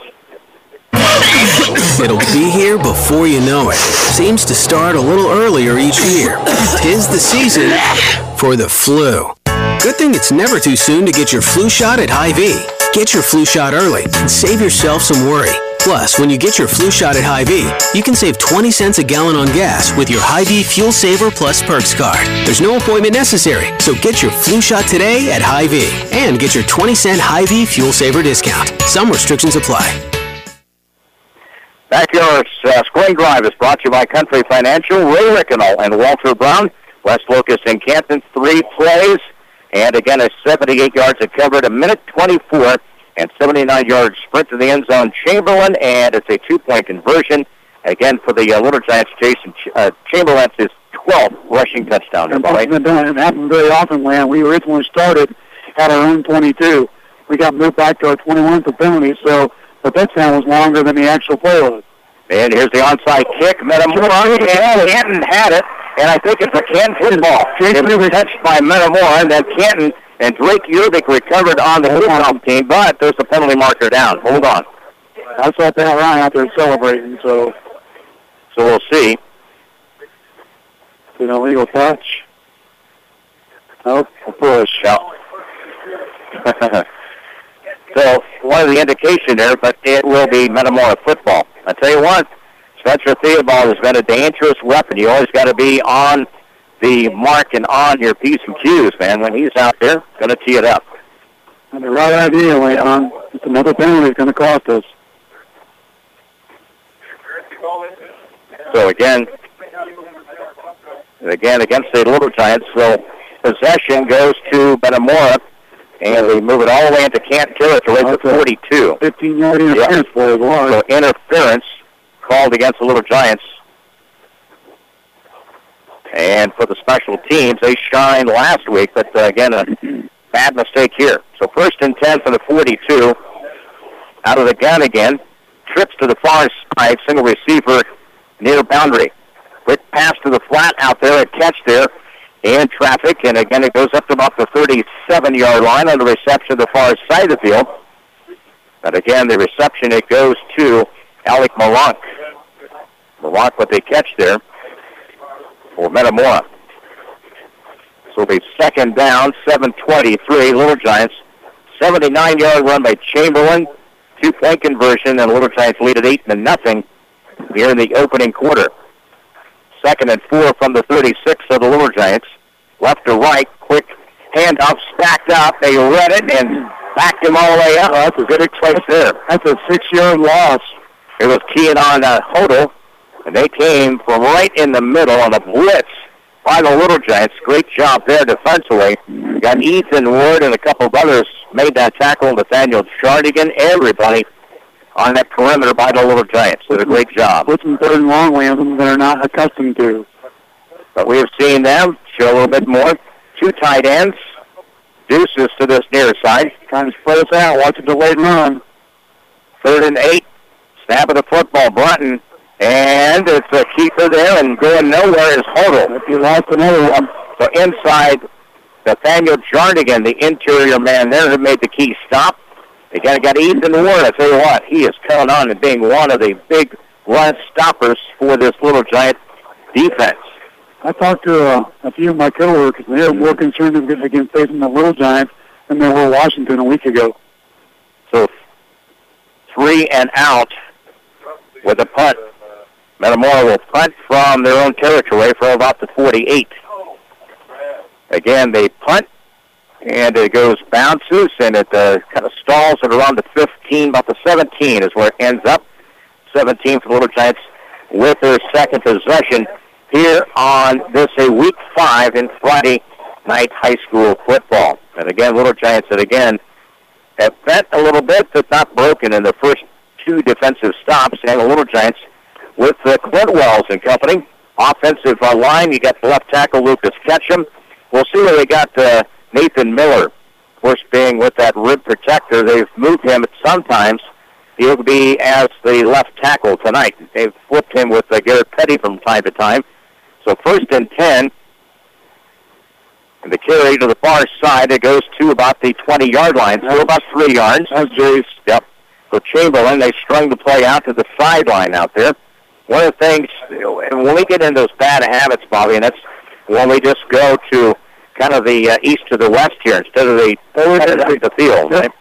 It'll be here before you know it. Seems to start a little earlier each year. 'Tis the season for the flu. Good thing it's never too soon to get your flu shot at Hy-Vee. Get your flu shot early and save yourself some worry. Plus, when you get your flu shot at Hy-Vee, you can save 20 cents a gallon on gas with your Hy-Vee Fuel Saver Plus Perks card. There's no appointment necessary, so get your flu shot today at Hy-Vee and get your 20-cent Hy-Vee Fuel Saver discount. Some restrictions apply. Backyard's Scoring Drive is brought to you by Country Financial, Ray Rickenell and Walter Brown. West Locust and Canton, 3 plays. And again, a 78 yards of covered, a minute 24, and 79 yards sprint to the end zone. Chamberlain, and it's a two-point conversion. Again, for the Little Giants, Jason Chamberlain's his 12th rushing touchdown. It happened very often when we originally started at our own 22. We got moved back to our 21 for penalties, so the touchdown was longer than the actual play was. And here's the onside kick. Metamora, and Canton had it, and I think it's a Canton football. It was touched by Metamora, and then Canton and Drake Yerbick recovered on the kickoff team, but there's a penalty marker down. Hold on. I saw Pat Ryan out there celebrating, so we'll see. An illegal touch. Oh, a push. Out. So, one of the indication there, but it will be Metamora football. I tell you what, Spencer Theobald has been a dangerous weapon. You always got to be on the mark and on your P's and Q's, man. When he's out there, going to tee it up. And the right idea, Leon. It's another penalty that's going to cost us. So again against the Little Giants. So possession goes to Metamora, and we move it all the way into Canton territory to 42. 15-yard interference for it was. So interference called against the Little Giants. And for the special teams, they shined last week, but again, a bad mistake here. So 1st and 10 for the 42. Out of the gun again. Trips to the far side, single receiver near boundary. Quick pass to the flat out there, a catch there in traffic, and again it goes up to about the 37-yard line on the reception of the far side of the field. But again, the reception, it goes to Alec Malonk. Malonk with a catch there for Metamora. So it'll be 2nd down, 7:23, Little Giants. 79-yard run by Chamberlain. 2-point conversion, and Little Giants lead at 8-0 here in the opening quarter. 2nd and 4 from the 36 of the Little Giants. Left to right, quick handoff, stacked up. They read it and backed him all the way up. That's a good place there. That's a 6-yard loss. It was keying on Hodel, and they came from right in the middle on a blitz by the Little Giants. Great job there defensively. Got Ethan Ward and a couple of others made that tackle. Nathaniel Chardigan, everybody on that perimeter by the Little Giants. Did a great job. Put some 3rd and long lands they're not accustomed to. But we have seen them show a little bit more. 2 tight ends. Deuces to this near side. Trying to spread us out. Watch a delayed run. 3rd and 8. Snap of the football. Brunton. And it's a keeper there, and going nowhere is Hodel. If you lost another one. So inside Nathaniel Jarnigan, the interior man there, who made the key stop. They kind of got Ethan Ward. I tell you what, he is coming on and being one of the big run stoppers for this Little Giant defense. I talked to a few of my coworkers, and they're more concerned against facing the Little Giants than they were Washington a week ago. So 3 and out with a punt. Metamora will punt from their own territory from about the 48. Again, they punt, and it goes bounces, and it kind of stalls at around the 15, about the 17 is where it ends up. 17 for the Little Giants with their second possession here on this Week 5 in Friday night high school football. And again, Little Giants that again have bent a little bit, but not broken in the first 2 defensive stops. And the Little Giants with Clint Wells and company. Offensive line, you got the left tackle Lucas Ketchum. We'll see where they got Nathan Miller. Of course, being with that rib protector, they've moved him sometimes. He'll be as the left tackle tonight. They've flipped him with Garrett Petty from time to time. So 1st and 10. And the carry to the far side, it goes to about the 20-yard line, so about 3 yards. That's Jace. Yep. So Chamberlain, they strung the play out to the sideline out there. One of the things, when we get into those bad habits, Bobby, and that's when we just go to kind of the east to the west here instead of the field. Right?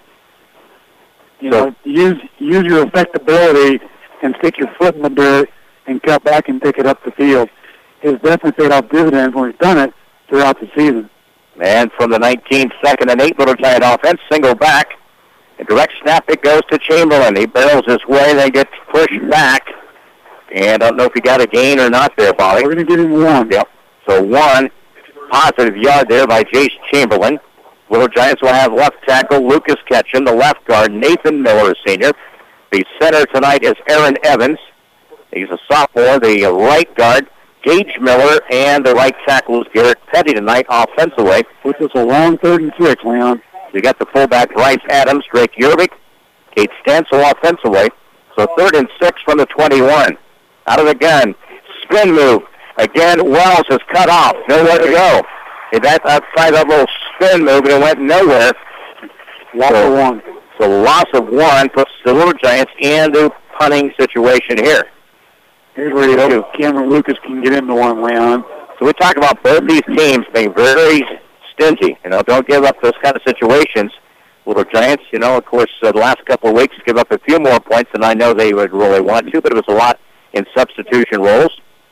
You know, use your effectability and stick your foot in the dirt and cut back and take it up the field. It's definitely paid off dividends when we've done it throughout the season. And from the 19, 2nd and 8, Little Giant offense, single back. A direct snap, it goes to Chamberlain. He barrels his way, then gets pushed back. And I don't know if he got a gain or not there, Bobby. We're going to give him 1. Yep. So 1 positive yard there by Jace Chamberlain. Little Giants will have left tackle Lucas Ketchum, the left guard Nathan Miller, senior. The center tonight is Aaron Evans. He's a sophomore. The right guard, Gage Miller, and the right tackle is Garrett Petty tonight offensively. Which is a long 3rd and 6, Leon. You got the fullback Bryce Adams, Drake Yerbick, Kate Stansel offensively. So 3rd and 6 from the 21. Out of the gun, spin move. Again, Wells is cut off. Nowhere to go. That outside that little spin move, and it went nowhere. Loss of 1. So loss of 1 puts the Little Giants in the punting situation here. Here's where you hope Cameron Lucas can get into one, Leon. So we talk about both these teams being very stingy. You know, don't give up those kind of situations. Little Giants, you know, of course, the last couple of weeks give up a few more points than I know they would really want to, but it was a lot in substitution roles.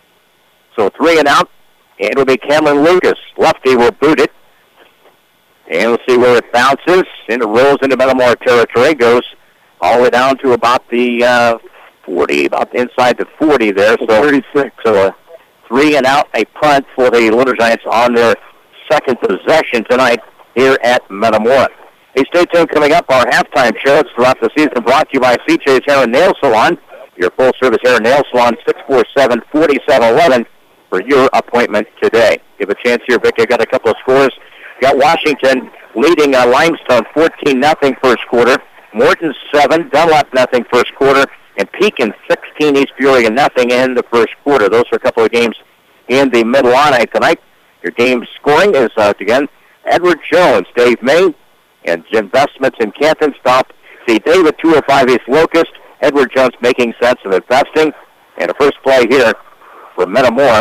So 3 and out, and it'll be Cameron Lucas. Lefty will boot it. And we'll see where it bounces, and it rolls into Metamora territory, goes all the way down to about the 40, about inside the 40 there. So 36. So 3 and out, a punt for the Little Giants on their second possession tonight here at Metamora. Hey, stay tuned. Coming up, our halftime shows throughout the season brought to you by CJ's Hair and Nail Salon, your full-service hair and nail salon, 647-4711 for your appointment today. Give a chance here, Vic. I got a couple of scores. Got Washington leading Limestone 14-0 first quarter. Morton 7, Dunlap nothing first quarter, and Pekin 16, East Peoria nothing in the first quarter. Those are a couple of games in the Mid-Illini tonight. Your game scoring is, again, Edward Jones, Dave May, and Investments in Canton. Stop the David 205 East Locust. Edward Jones making sense of investing. And a first play here for Metamora.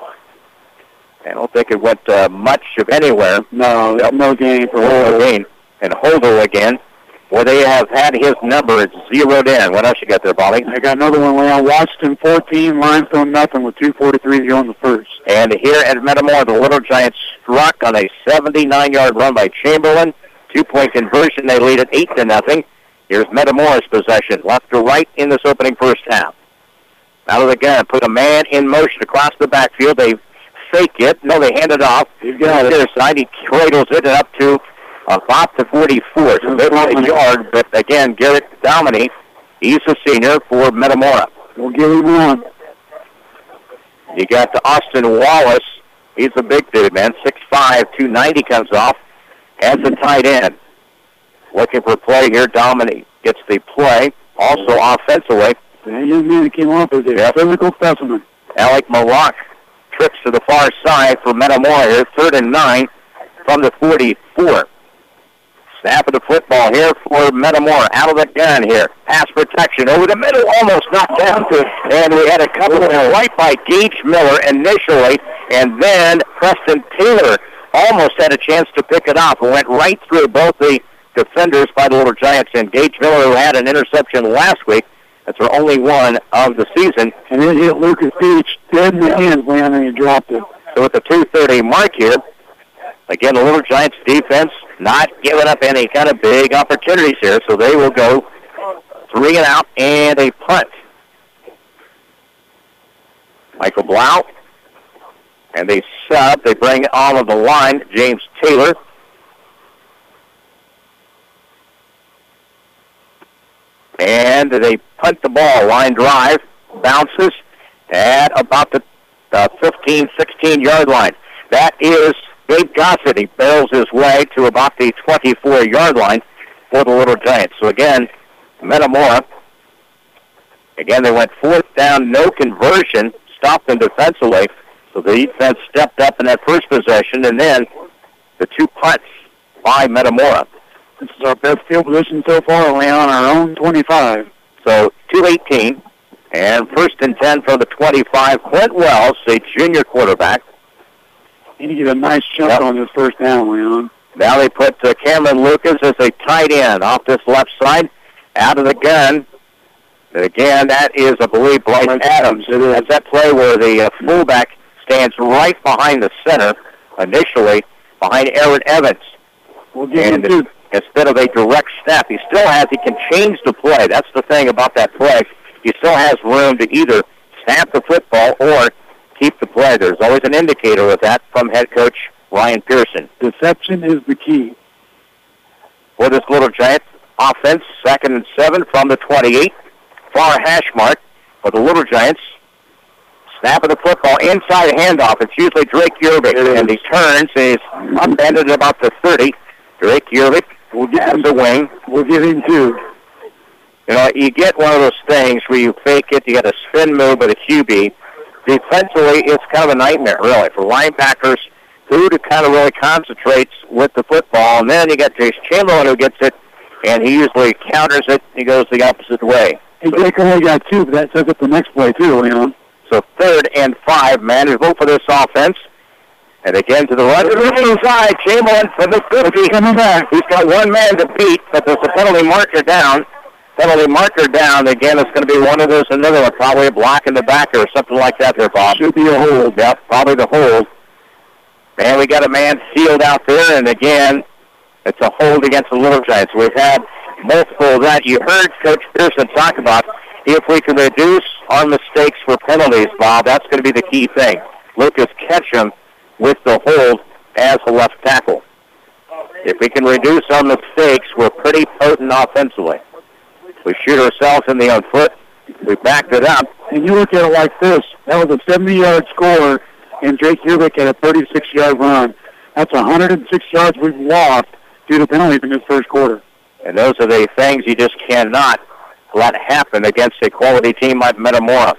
I don't think it went much of anywhere. No, no gain for Holdo gain. And Holdo again. Well, they have had his number. It's zeroed in. What else you got there, Bobby? I got another one, Leon. Washington 14, Limestone nothing with 2:43 to go in the first. And here at Metamora, the Little Giants struck on a 79-yard run by Chamberlain. 2-point conversion. They lead it 8-0. Here's Metamora's possession, left to right in this opening first half. Out of the gun, put a man in motion across the backfield. They fake it. No, they hand it off. He's got it. The other side. He cradles it up to about the 44. So they're a yard, but again, Garrett Domini, he's a senior for Metamora. We'll give him one. You got the Austin Wallace. He's a big dude, man. 6'5", 290 comes off as a tight end. Looking for a play here. Domini gets the play. Also offensively. That young man came off as a physical specimen. Alec Maroc trips to the far side for Metamora here. 3rd and 9. from the 44. Snap of the football here for Metamora. Out of the gun here. Pass protection over the middle, almost knocked down. And we had a couple right by Gage Miller initially, and then Preston Taylor almost had a chance to pick it off. It went right through both the defenders by the Little Giants, and Gage Miller, who had an interception last week, that's our only one of the season. And it hit Lucas Beach dead in the hands, man, and he dropped it. So at the 2:30 mark here, again, the Little Giants defense not giving up any kind of big opportunities here, so they will go 3 and out and a punt. Michael Blau, and they sub. They bring on the line James Taylor. And they punt the ball. Line drive bounces at about the 15, 16-yard line. That is Gabe Gossett. He barrels his way to about the 24-yard line for the Little Giants. So again, Metamora, again, they went 4th down, no conversion, stopped them defensively. So the defense stepped up in that first possession, and then the 2 punts by Metamora. This is our best field position so far. We're on our own 25. So 2:18, and 1st and 10 from the 25. Clint Wells, a junior quarterback. Need to get a nice jump on this first down, Leon. Now they put Cameron Lucas as a tight end off this left side, out of the gun. And again, that is, I believe, Bryce Adams. That's that play where the fullback stands right behind the center, initially behind Aaron Evans. We'll give him instead of a direct snap, he can change the play. That's the thing about that play. He still has room to either snap the football or keep the play. There's always an indicator of that from head coach Ryan Pearson. Deception is the key. For this Little Giants offense, 2nd and 7 from the 28. Far hash mark for the Little Giants. Snap of the football, inside handoff. It's usually Drake Yerbick, and he turns, and he's upended at about the 30. Drake Yerbick will get the wing. We'll give him 2. You know, you get one of those things where you fake it, you got a spin move with a QB. Defensively, it's kind of a nightmare, really, for linebackers who to kind of really concentrates with the football. And then you got Jace Chamberlain who gets it, and he usually counters it. He goes the opposite way. And Drake only got 2, but that sets up the next play, too, Leon. So 3rd and 5, manageable for this offense. And again to the right side, Chamberlain from the 50. Coming back. He's got one man to beat, but there's a penalty marker down. Again, it's going to be one of those, another one, probably a block in the back or something like that there, Bob. Should be a hold. Yep, probably the hold. And we got a man sealed out there, and again, it's a hold against the Little Giants. We've had multiple of that. You heard Coach Pearson talk about if we can reduce our mistakes for penalties, Bob, that's going to be the key thing. Lucas Ketchum with the hold as a left tackle. If we can reduce our mistakes, we're pretty potent offensively. We shoot ourselves in the own foot. We backed it up. And you look at it like this. That was a 70-yard score, and Drake Yerbick had a 36-yard run. That's 106 yards we've lost due to penalties in this first quarter. And those are the things you just cannot let happen against a quality team like Metamora.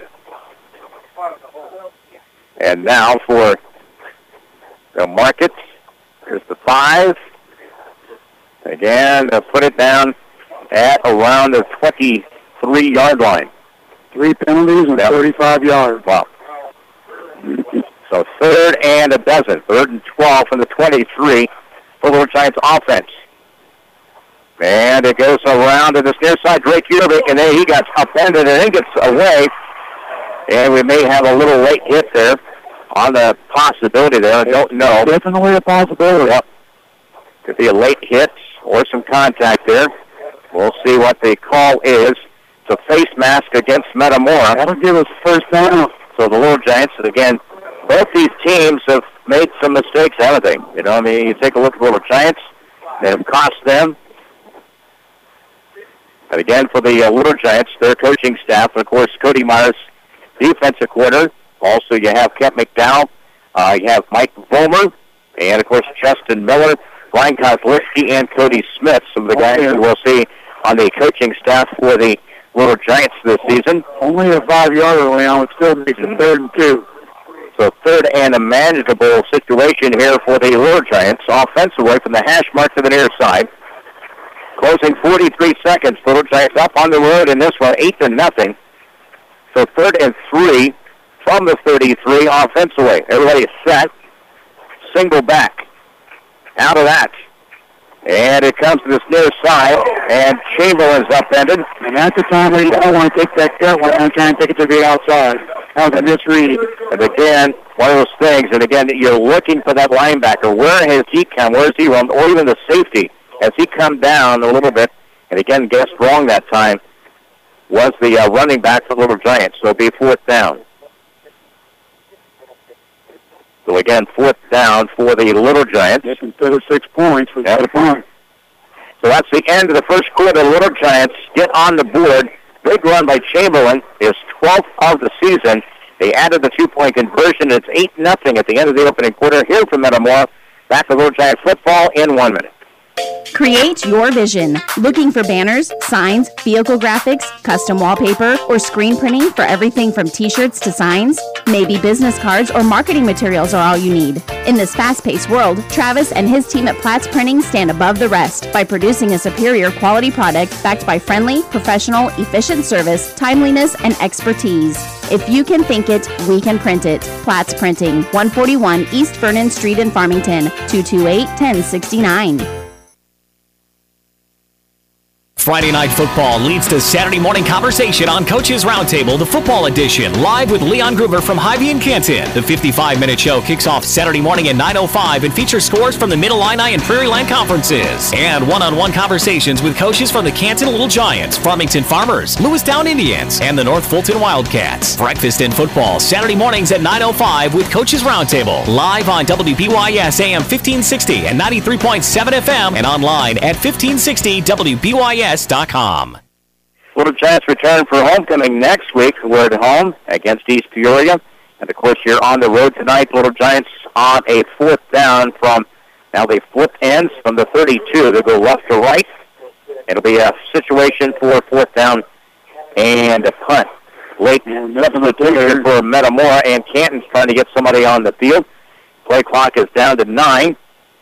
And now for the Market, here's the 5. Again, they'll put it down at around the 23-yard line. 3 penalties and 35 yards. Wow. So 3rd and a dozen. 3rd and 12 from the 23 for the Little Giants offense. And it goes around to this near side, Drake Yerbick, and then he got upended and then gets away. And we may have a little late hit there on the possibility there. I don't know. Definitely a possibility. Yep. Could be a late hit or some contact there. We'll see what the call is. It's a face mask against Metamora. That'll give us first down. So the Little Giants, and again, both these teams have made some mistakes, haven't they? You know, I mean, you take a look at the Little Giants. They have cost them. And again, for the Little Giants, their coaching staff, and of course, Cody Myers, defensive coordinator. Also, you have Kent McDowell. You have Mike Vollmer. And, of course, Justin Miller, Brian Kozlowski, and Cody Smith, some of the guys who we'll see on the coaching staff for the Little Giants this season. Only a 5-yarder, Leon. It still makes it 3rd and 2. So third and a manageable situation here for the Little Giants. Offensively from the hash mark to the near side. Closing 43 seconds. Little Giants up on the road in this one, 8-0. So third and 3 from the 33 offensively. Everybody is set. Single back. Out of that. And it comes to this near side, and Chamberlain's upended. And that's the time where you don't want to take that cut when I'm trying to take it to the outside. That was a misread. And again, one of those things, and again, you're looking for that linebacker. Where has he come? Where has he run? Or even the safety. Has he come down a little bit? And again, guessed wrong that time. Was the running back for the Little Giants. So it'll be fourth down. So again, fourth down for the Little Giants. Yes, instead of 6 points for the punt. So that's the end of the first quarter. The Little Giants get on the board. Big run by Chamberlain is 12th of the season. They added the 2-point conversion. It's 8-0 at the end of the opening quarter. Here from Metamora. Back to Little Giant football in 1 minute. Create your vision. Looking for banners, signs, vehicle graphics, custom wallpaper, or screen printing for everything from t-shirts to signs? Maybe business cards or marketing materials are all you need. In this fast-paced world, Travis and his team at Platts Printing stand above the rest by producing a superior quality product backed by friendly, professional, efficient service, timeliness, and expertise. If you can think it, we can print it. Platts Printing, 141 East Vernon Street in Farmington, 228-1069. Friday Night Football leads to Saturday morning conversation on Coach's Roundtable, the football edition, live with Leon Gruber from Hy-Vee and Canton. The 55-minute show kicks off Saturday morning at 9:05 and features scores from the Mid-Illini and Prairie Land conferences and one-on-one conversations with coaches from the Canton Little Giants, Farmington Farmers, Lewistown Indians, and the North Fulton Wildcats. Breakfast in football Saturday mornings at 9:05 with Coach's Roundtable, live on WBYS AM 1560 and 93.7 FM and online at 1560WBYS.com. Little Giants return for homecoming next week. We're at home against East Peoria. And, of course, you're on the road tonight. Little Giants on a fourth down from, now they flip ends from the 32. They go left to right. It'll be a situation for fourth down and a punt. Late substitution for Metamora, and Canton's trying to get somebody on the field. Play clock is down to 9.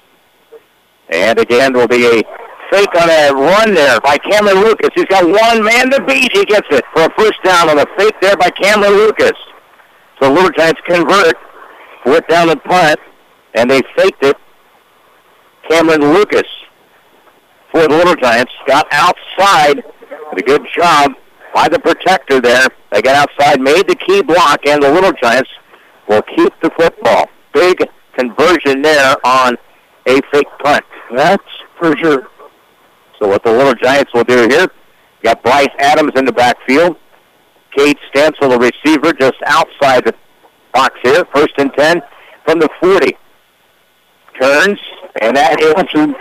And, again, there will be a fake on a run there by Cameron Lucas. He's got one man to beat. He gets it for a first down on a fake there by Cameron Lucas. So Little Giants convert. Fourth down and punt, and they faked it. Cameron Lucas for the Little Giants got outside. Did a good job by the protector there. They got outside, made the key block, and the Little Giants will keep the football. Big conversion there on a fake punt. That's for sure. So what the Little Giants will do here, got Bryce Adams in the backfield. Cade Stansel, the receiver, just outside the box here. First and 10 from the 40. Turns, and that is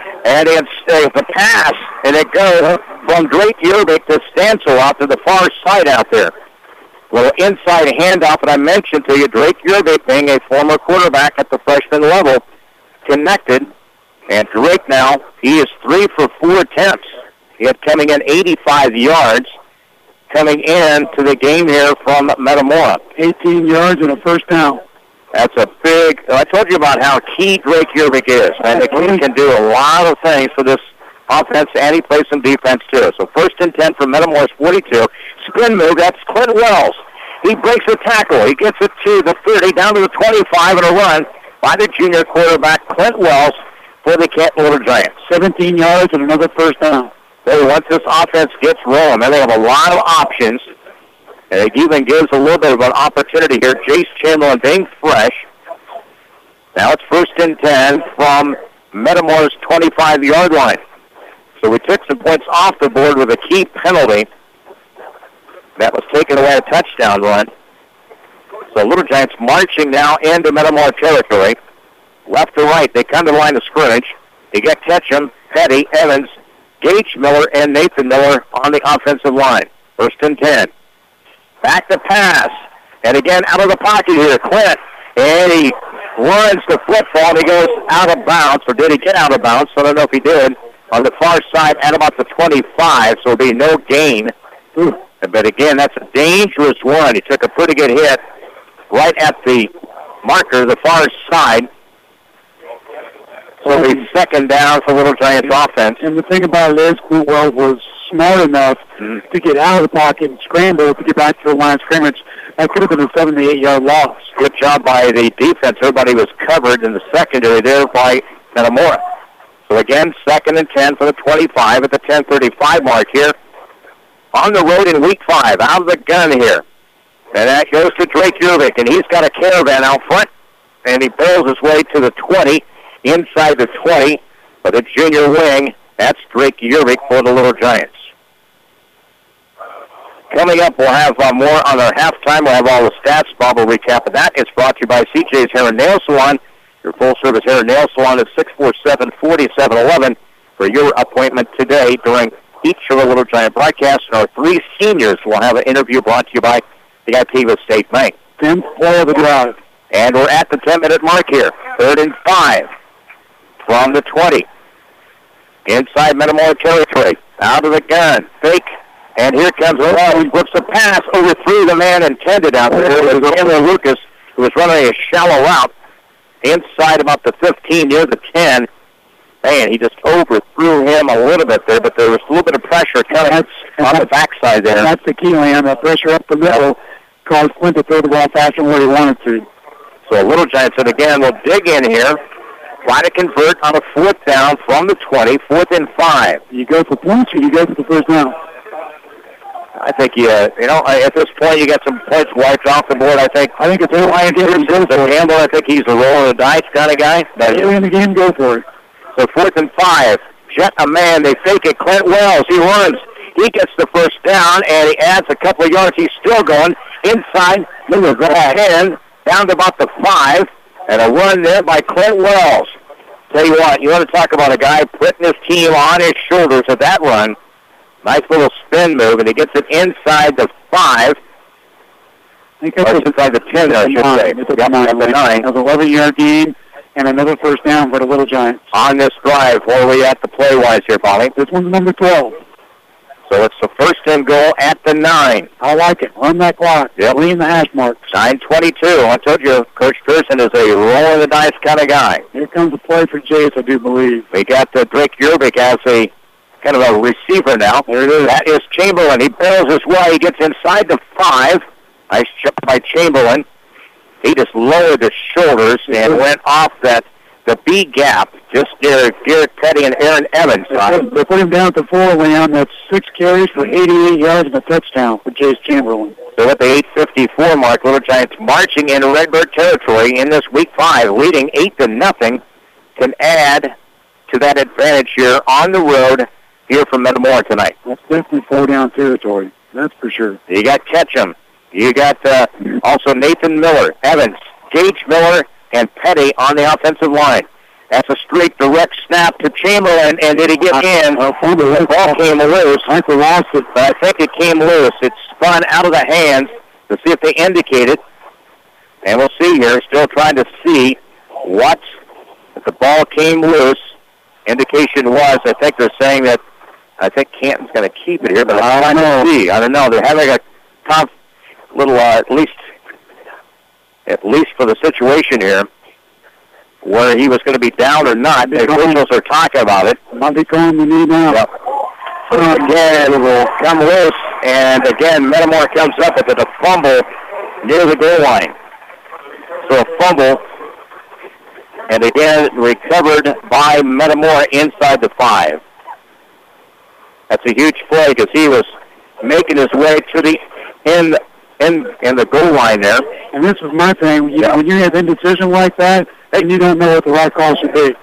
the pass, and it goes from Drake Yerbick to Stansel out to the far side out there. Little inside handoff, and I mentioned to you, Drake Yerbick being a former quarterback at the freshman level, connected. And Drake now, he is 3 for 4 attempts. He had coming in 85 yards, coming in to the game here from Metamora. 18 yards and a first down. That's a big, I told you about how key Drake Yerbick is. And the kid can do a lot of things for this offense, and he plays some defense too. So first and 10 for Metamora's 42. Spin move, that's Clint Wells. He breaks the tackle. He gets it to the 30, down to the 25, and a run by the junior quarterback, Clint Wells, for the Canton Little Giants. 17 yards and another first down. So once this offense gets rolling, man, they have a lot of options. And it even gives a little bit of an opportunity here. Jace Chamberlain being fresh. Now it's first and 10 from Metamora's 25-yard line. So we took some points off the board with a key penalty that was taken away, a touchdown run. So Little Giants marching now into Metamora territory. Left to right, they come to the line of scrimmage. You got Ketchum, Petty, Evans, Gage Miller, and Nathan Miller on the offensive line. First and 10. Back to pass. And again, out of the pocket here, Clint. And he runs the football, and he goes out of bounds. Or did he get out of bounds? I don't know if he did. On the far side at about the 25, so it'll be no gain. But again, that's a dangerous one. He took a pretty good hit right at the marker, the far side. So the second down for Little Giants offense. And the thing about it is, Quintwell was smart enough to get out of the pocket and scramble to get back to the line of scrimmage. That could have been a 7 to 8 yard loss. Good job by the defense. Everybody was covered in the secondary there by Metamora. So again, 2nd and 10 for the 25 at the 10:35 mark here. On the road in week 5, out of the gun here. And that goes to Drake Urbick, and he's got a caravan out front. And he barrels his way to the 20, inside the 20, for the junior wing. That's Drake Urbick for the Little Giants. Coming up, we'll have more on our halftime. We'll have all the stats. Bob will recap of that. It's brought to you by CJ's Hair and Nail Salon. Your full-service hair and nail salon is 647-4711 for your appointment today during each of the Little Giant broadcasts. And our 3 seniors will have an interview brought to you by the Activa State Bank. 10th play of the drive. And we're at the 10-minute mark here. 3rd and 5 from the 20. Inside Metamora territory. Out of the gun. Fake. And here comes He flips a pass, overthrew the man intended out there. It was Taylor Lucas, who was running a shallow route inside about the 15 near the 10. Man, he just overthrew him a little bit there, but there was a little bit of pressure coming on the backside there. That's the key, Liam. That pressure up the middle caused Flint to throw the ball faster than where he wanted to. So Little Giants, and again, will dig in here, try to convert on a 4th down from the 20, 4th and 5. You go for points or you go for the first down? I think at this point you get some points wiped off the board. I think it's Ryan Campbell. I think he's a roll of the dice kind of guy. Early in the game, go for it. So 4th and 5. Jet a man. They fake it. Clint Wells. He runs. He gets the first down, and he adds a couple of yards. He's still going inside the 10, down to about the 5, and a run there by Clint Wells. Tell you what, you want to talk about a guy putting his team on his shoulders at that run. Nice little spin move, and he gets it inside the 5. Inside the 10, I should say. It's at the 9. It was an 11-yard gain and another first down for the Little Giants. On this drive, where are we at the play-wise here, Polly? This one's number 12. So it's the 1st and goal at the 9. I like it. Run that clock. Yep. Lean the hash marks. 9:22. I told you, Coach Pearson is a roll-of-the-dice kind of guy. Here comes a play for Jace, I do believe. We got Drake Urbick as a kind of a receiver now. There it is. That is Chamberlain. He barrels his way. He gets inside the 5. Nice job by Chamberlain. He just lowered his shoulders and went off the B gap just near Garrett Petty and Aaron Evans. They put him down at the 4, Leon. That's 6 carries for 88 yards and a touchdown for Jace Chamberlain. So at the 8:54 mark, Little Giants marching into Redbird territory in this week 5, leading 8-0, can add to that advantage here on the road here from Metamora tonight. That's definitely 4-down territory. That's for sure. You got Ketchum. You got also Nathan Miller, Evans, Gage Miller, and Petty on the offensive line. That's a straight direct snap to Chamberlain, and did he get in? The ball came loose. I lost it. But I think it came loose. It spun out of the hands to see if they indicate it. And we'll see here. Still trying to see what if the ball came loose. Indication was, I think they're saying that I think Canton's going to keep it here, but I'm trying to see. I don't know. They're having a tough little, at least for the situation here, where he was going to be down or not. The officials are talking about it. Might be calling the knee now. Yep. Again, it will come loose, and again, Metamora comes up with a fumble near the goal line. So a fumble, and again, recovered by Metamora inside the 5. That's a huge play because he was making his way to the end in the goal line there. And this was my thing. You know, when you have indecision like that, and you don't know what the right call should be.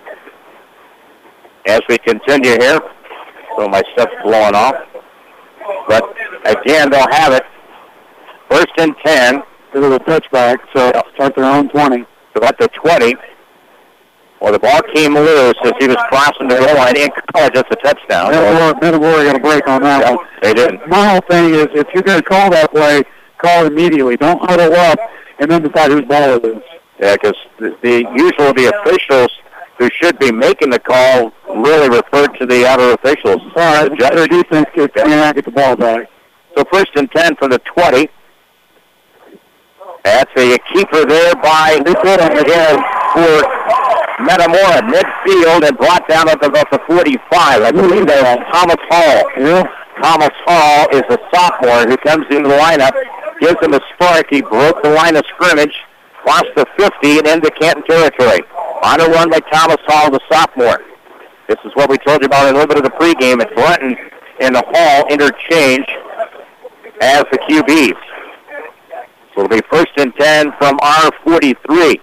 As we continue here, so my stuff's blowing off. But again, they'll have it. 1st and 10. This is a touchback, so start their own 20. So at the 20. Well, the ball came loose as he was crossing the goal line. In college, that's a touchdown. Metamora got a break on that one. They did. My whole thing is, if you're going to call that play, call it immediately. Don't huddle up and then decide whose ball it is. Yeah, because usually the officials who should be making the call really refer to the outer officials. All right, their defense can't get the ball back. So 1st and 10 from the 20. That's a keeper there by again for Metamora, midfield, and brought down at about the 45. I believe that was Thomas Hall. Yeah. Thomas Hall is a sophomore who comes into the lineup, gives him a spark. He broke the line of scrimmage, lost the 50, and into Canton territory. On a run by Thomas Hall, the sophomore. This is what we told you about in a little bit of the pregame at Brunton and the Hall interchange as the QBs. So it'll be 1st and 10 from our 43.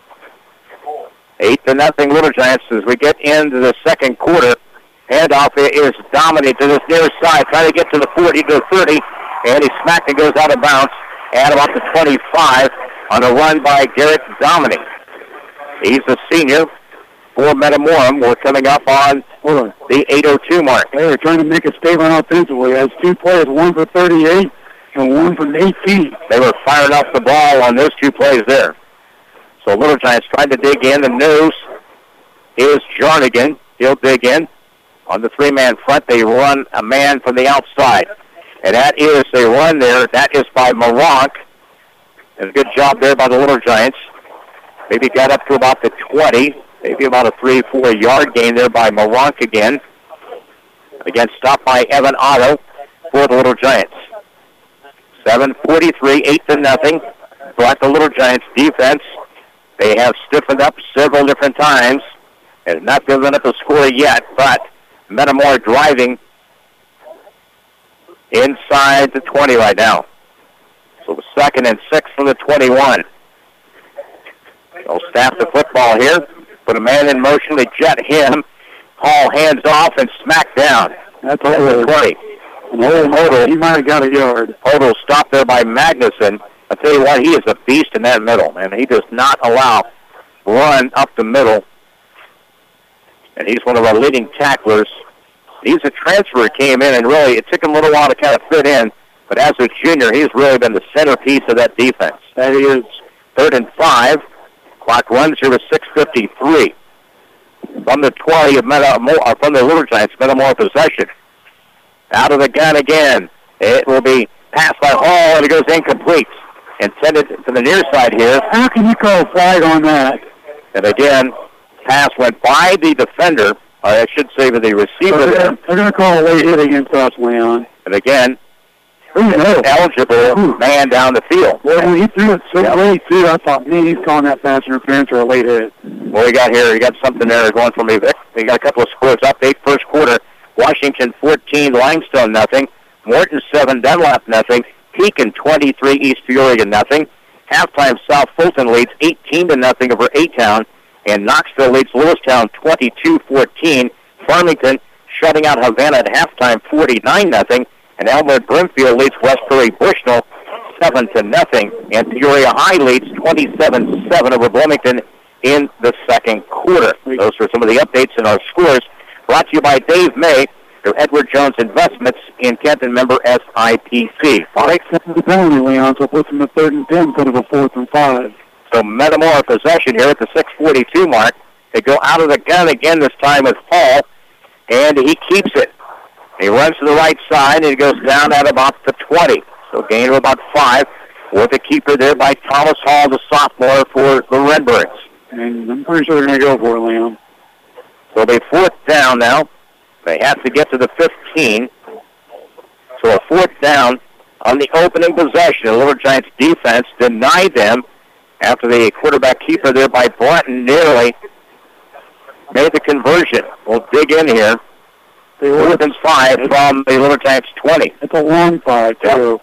8-0 Little Giants as we get into the second quarter. Handoff is dominated to this near side, trying to get to the 40 to the 30, and he smacked and goes out of bounds at about the 25 on a run by Garrett Dominic. He's a senior for Metamorum. We're coming up on the 8:02 mark. They're trying to make a statement offensively. Has 2 players, one for 38 and one for 18. They were firing off the ball on those 2 plays there. So Little Giants trying to dig in. The nose is Jarnigan. He'll dig in. On the 3-man front, they run a man from the outside. And that is a run there. That is by Maronk. And a good job there by the Little Giants. Maybe got up to about the 20. Maybe about a 3-4 yard gain there by Maronk again. Again, stopped by Evan Otto for the Little Giants. 7:43, 8-0. Brought the Little Giants defense. They have stiffened up several different times and not given up a score yet, but Metamora driving inside the 20 right now. So 2nd and 6 from the 21. They'll snap the football here. Put a man in motion. They jet him. Hall hands off and smack down. That's the 20. Hodel, he might have got a yard. Hodel stopped there by Magnuson. I tell you what, he is a beast in that middle, and he does not allow run up the middle. And he's one of our leading tacklers. He's a transfer, came in, and really it took him a little while to kind of fit in. But as a junior, he's really been the centerpiece of that defense. That is 3rd and 5. Clock runs here with 6:53. From the 20 of from the Little Giants, Metamora possession. Out of the gun again. It will be passed by Hall, and it goes incomplete. Intended to the near side here. How can you call a flag on that? And again, pass went by the defender, or I should say to the receiver. They're going to call a late hit against us, Leon. And again, eligible man down the field. Well, when he threw it so late, too, I thought, man, he's calling that pass interference or a late hit. Well, we got here, you got something there going for me, Vic. We got a couple of scores update. First quarter, Washington 14, Limestone nothing. Morton 7, Dunlap nothing. Pekin 23, East Peoria nothing. Halftime, South Fulton leads 18-0 over A-Town, and Knoxville leads Lewistown 22-14. Farmington shutting out Havana at halftime 49-0, and Elmwood Brimfield leads West Prairie Bushnell 7-0, and Peoria High leads 27-7 over Bloomington in the second quarter. Those are some of the updates in our scores. Brought to you by Dave May, your Edward Jones Investments in Canton member SIPC. Makes sense of the penalty, Leon, so it puts them at 3rd and 10 instead of a 4th and 5. So Metamora possession here at the 6:42 mark. They go out of the gun again this time with Hall, and he keeps it. He runs to the right side, and he goes down at about the 20. So gain of about 5 with the keeper there by Thomas Hall, the sophomore for the Redbirds. And I'm pretty sure they're going to go for it, Leon. So they 4th down now. They have to get to the 15. So a 4th down on the opening possession. The Little Giants defense denied them after the quarterback keeper there by Blanton nearly made the conversion. We'll dig in here. 4th and 5 from the Little Giants 20. It's a long 5, too.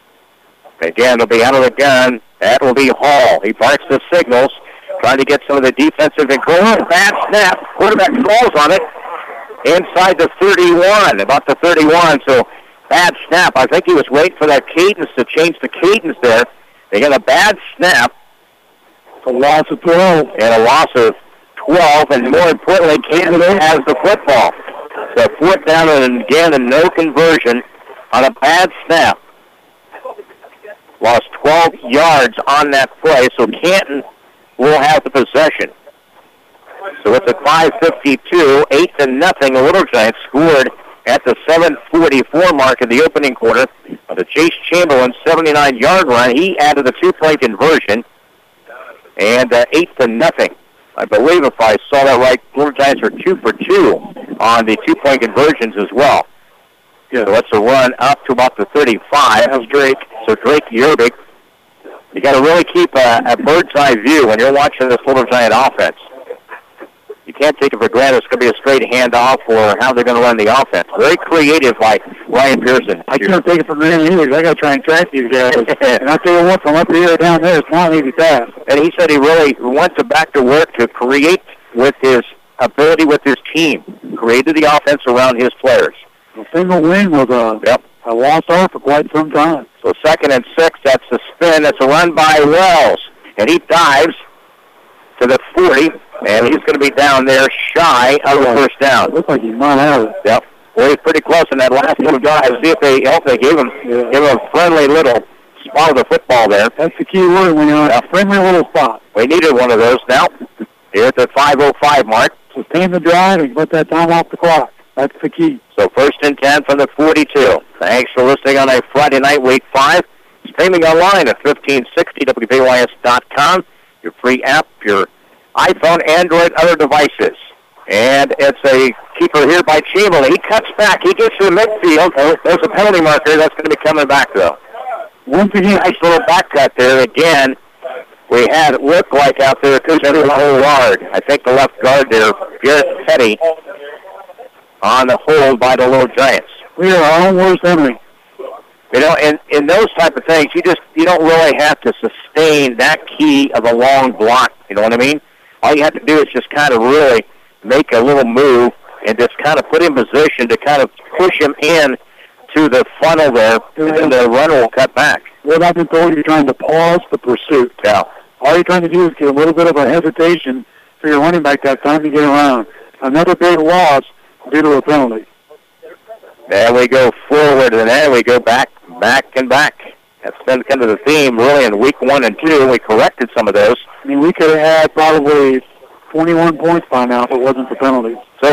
Again, they'll be out of the gun. That will be Hall. He barks the signals, trying to get some of the defensive control. Bad snap. Quarterback falls on it inside the 31, about the 31. So bad snap. I think he was waiting for that cadence to change the cadence there. They got a bad snap. It's a loss of 12. And a loss of 12. And more importantly, Kansas has the football. So 4th down and again, and no conversion on a bad snap. Lost 12 yards on that play, so Canton will have the possession. So it's at 5:52, 8-0. The Little Giants scored at the 7:44 mark in the opening quarter of the Chase Chamberlain 79-yard run. He added a 2-point conversion, and 8-0. I believe if I saw that right, Little Giants are 2 for 2 on the 2-point conversions as well. Yeah. So that's a run up to about the 35. That was Drake. So Drake Yerbick, you got to really keep a bird's eye view when you're watching this Little Giant offense. You can't take it for granted it's going to be a straight handoff or how they're going to run the offense. Very creative like Ryan Pearson. I can't take it for granted either. I got to try and track these guys. And I tell you what, from up here down there, it's not an easy task. And he said he really went back to work to create with his ability with his team. Created the offense around his players. The single wing was a lost art for quite some time. So 2nd and 6, that's the spin. That's a run by Wells. And he dives to the 40. And he's going to be down there shy of the first down. Looks like he might have it. Yep. Well, he's pretty close in that last little drive. See if they give him a friendly little spot of the football there. That's the key word when you're on a friendly little spot. We needed one of those now. Here at the 5:05 mark. Sustain the drive and put that time off the clock. That's the key. So 1st and 10 from the 42. Thanks for listening on a Friday night, Week 5. Streaming online at 1560WBYS.com. Your free app, your iPhone, Android, other devices. And it's a keeper here by Chamberlain. He cuts back. He gets to the midfield. There's a penalty marker. That's going to be coming back, though. Once again, nice little back cut there. Again, we had it look like out there it could be the whole yard. I think the left guard there, Garrett Petty, on the hold by the Little Giants. We are our own worst enemy. You know, in those type of things, you don't really have to sustain that key of a long block. You know what I mean? All you have to do is just kind of really make a little move and just kind of put him in position to kind of push him in to the funnel there, and then the runner will cut back. What I've been told, you're trying to pause the pursuit. Yeah. All you're trying to do is get a little bit of a hesitation for your running back that time to get around. Another big loss due to a penalty. Then we go forward, and then we go back, and back. That's been kind of the theme, really, in Week 1 and 2. We corrected some of those. I mean, we could have had probably 21 points by now if it wasn't for penalties. So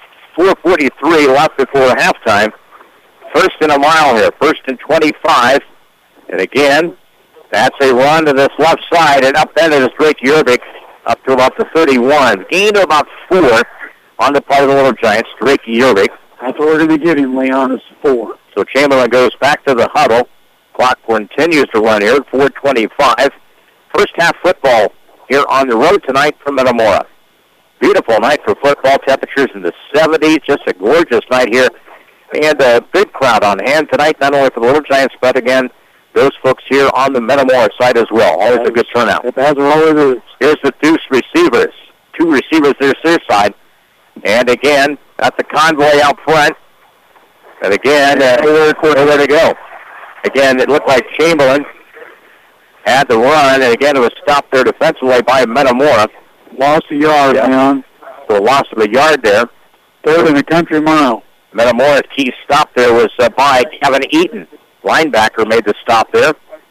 4:43 left before halftime. 1st and a mile here. 1st and 25. And again, that's a run to this left side, and up then it is Drake Yerbick up to about the 31. Gain to about 4 on the part of the Little Giants, Drake Yerbick. That's what we're going to get him, Leon, is 4. So Chamberlain goes back to the huddle. Clock continues to run here at 4:25. First half football here on the road tonight from Metamora. Beautiful night for football. Temperatures in the 70s. Just a gorgeous night here. And a big crowd on hand tonight, not only for the Little Giants, but again, those folks here on the Metamora side as well. Always a good turnout. Here's the Deuce receivers. 2 receivers their side. And again, that's the convoy out front. And again, nowhere to go. Again, it looked like Chamberlain had the run, and again, it was stopped there defensively by Metamora. Lost a yard, man. So a loss of a yard there. 3rd and a country mile. Metamora's key stop there was by Kevin Eaton. Linebacker made the stop there.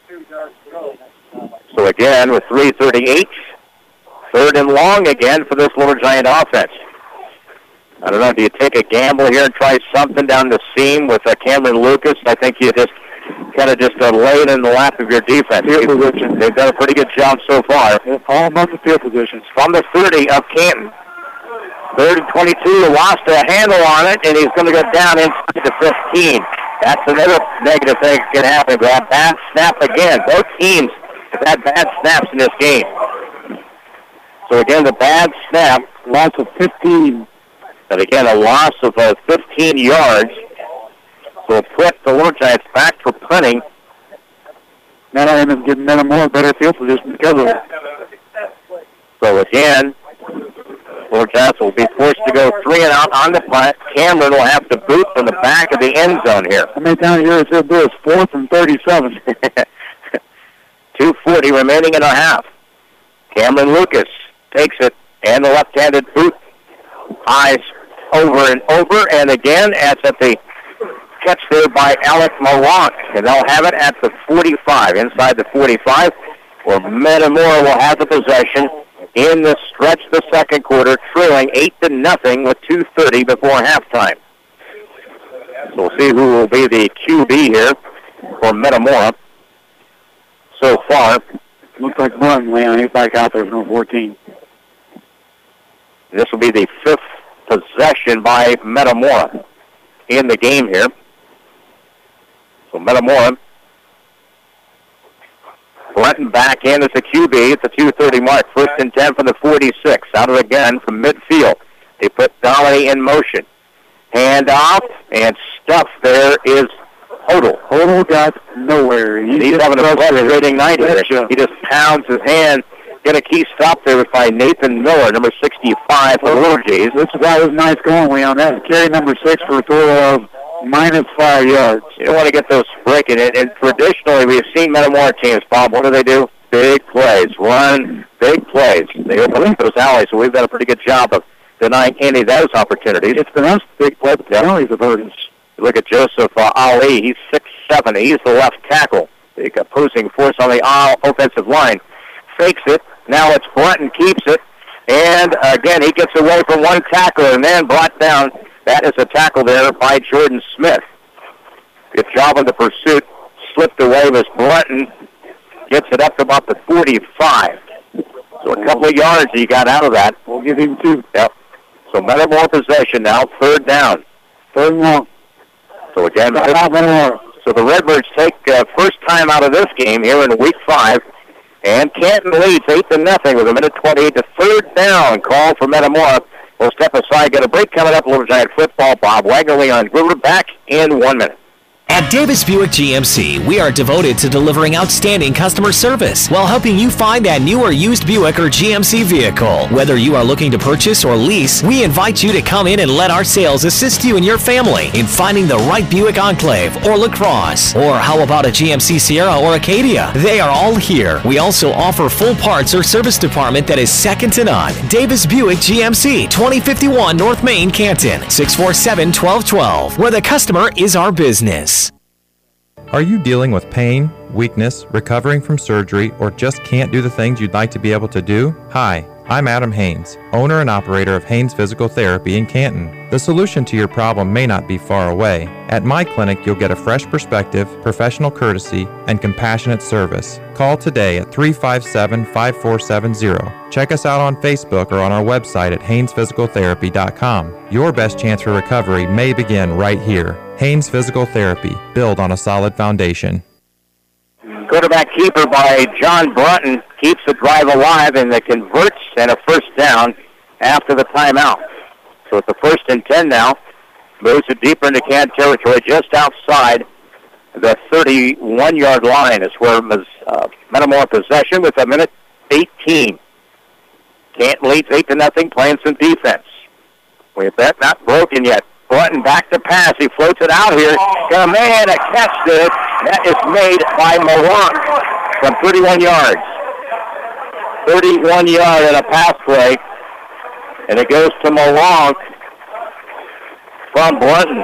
So again, with 3:38, 3rd and long again for this Little Giant offense. I don't know, do you take a gamble here and try something down the seam with Cameron Lucas? I think you just kind of lay it in the lap of your defense. Field position. They've done a pretty good job so far. All about the field positions. From the 30 of Canton. 3rd and 22, lost a handle on it, and he's going to go down inside the 15. That's another negative thing that can happen. That bad snap again. Both teams have had bad snaps in this game. So again, the bad snap. Loss of 15. And again, a loss of 15 yards. So it put the Little Giants back for punting. Now I end up giving Metamora better field position because of it. So again, Little Giants will be forced to go 3 and out on the punt. Cameron will have to boot from the back of the end zone here. How many times here it said this? 4th and 37. 2:40 remaining in a half. Cameron Lucas takes it, and the left-handed boot. Eyes over and over, and again, that's at the catch there by Alec Malonk. And they'll have it at the 45, inside the 45, where Metamora will have the possession in the stretch of the second quarter, trailing 8-0 with 2:30 before halftime. So we'll see who will be the QB here for Metamora. So far, looks like Martin, Leon. He's back out there for number 14. This will be the 5th possession by Metamora in the game here. So Metamora, Brenton back in as a QB at the 2:30 mark. 1st and 10 from the 46. Out of the gun from midfield. They put Dolly in motion. Hand off, and stuff there is Hodel. Hodel got nowhere. He's having a frustrating night here. He just pounds his hand. Get a key stop there by Nathan Miller, number 65 for the Little Jays. This guy was nice going, Leon. That carry number 6 for a total of -5 yards. You don't want to get those breaking it. And traditionally, we've seen Metamora teams, Bob. What do? Big plays. Run big plays. They open up those alleys, so we've done a pretty good job of denying any of those opportunities. It's been us big play, but penalties have hurt us. Look at Joseph Ali. He's 6'7". He's the left tackle. The opposing force on the offensive line. Fakes it. Now it's Brenton keeps it. And again, he gets away from one tackler and then brought down. That is a tackle there by Jordan Smith. Good job on the pursuit. Slipped away as Brenton gets it up to about the 45. So a couple of yards he got out of that. We'll give him 2. Yep. So Metamora possession now. 3rd down. 3rd and 1. So again, so the Redbirds take first time out of this game here in week 5. And Canton leads 8-0 with a minute 28 to 3rd down. Call for Metamora. We'll step aside, get a break coming up. Little Giant football. Bob Wagner, Leon Gruber back in 1 minute. At Davis Buick GMC, we are devoted to delivering outstanding customer service while helping you find that new or used Buick or GMC vehicle. Whether you are looking to purchase or lease, we invite you to come in and let our sales assist you and your family in finding the right Buick Enclave or LaCrosse. Or how about a GMC Sierra or Acadia? They are all here. We also offer full parts or service department that is second to none. Davis Buick GMC, 2051 North Main, Canton, 647-1212, where the customer is our business. Are you dealing with pain, weakness, recovering from surgery, or just can't do the things you'd like to be able to do? Hi, I'm Adam Haynes, owner and operator of Haynes Physical Therapy in Canton. The solution to your problem may not be far away. At my clinic, you'll get a fresh perspective, professional courtesy, and compassionate service. Call today at 357-5470. Check us out on Facebook or on our website at haynesphysicaltherapy.com. Your best chance for recovery may begin right here. Haynes Physical Therapy, build on a solid foundation. Quarterback keeper by John Brunton keeps the drive alive, and it converts and a first down after the timeout. So it's a 1st and 10 now. Moves it deeper into Canton territory, just outside the 31-yard line is where Metamora possession with a minute 18. Canton leads 8-0, playing some defense. With that not broken yet. Brunton back to pass. He floats it out here. Got a man, a catch there. That is made by Malonk from 31 yards. 31-yard and a pass play. And it goes to Malonk from Brunton.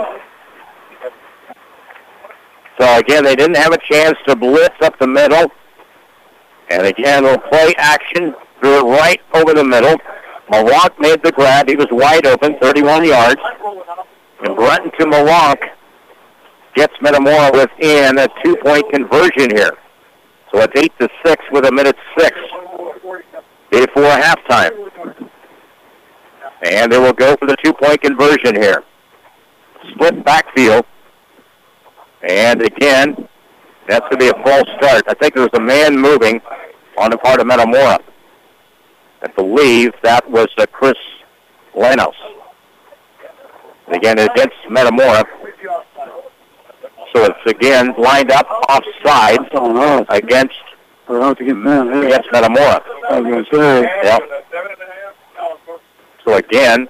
So again, they didn't have a chance to blitz up the middle. And again, we'll play action. Threw it right over the middle. Malonk made the grab. He was wide open, 31 yards. And Brunton to Malonk gets Metamora within a 2-point conversion here. So it's 8-6 with a minute 6 before halftime. And they will go for the 2-point conversion here. Split backfield. And again, that's going to be a false start. I think there was a man moving on the part of Metamora. I believe that was Chris Lanos. Again, against Metamora. So it's again lined up offside against Metamora. I was going to say. Yep. So again,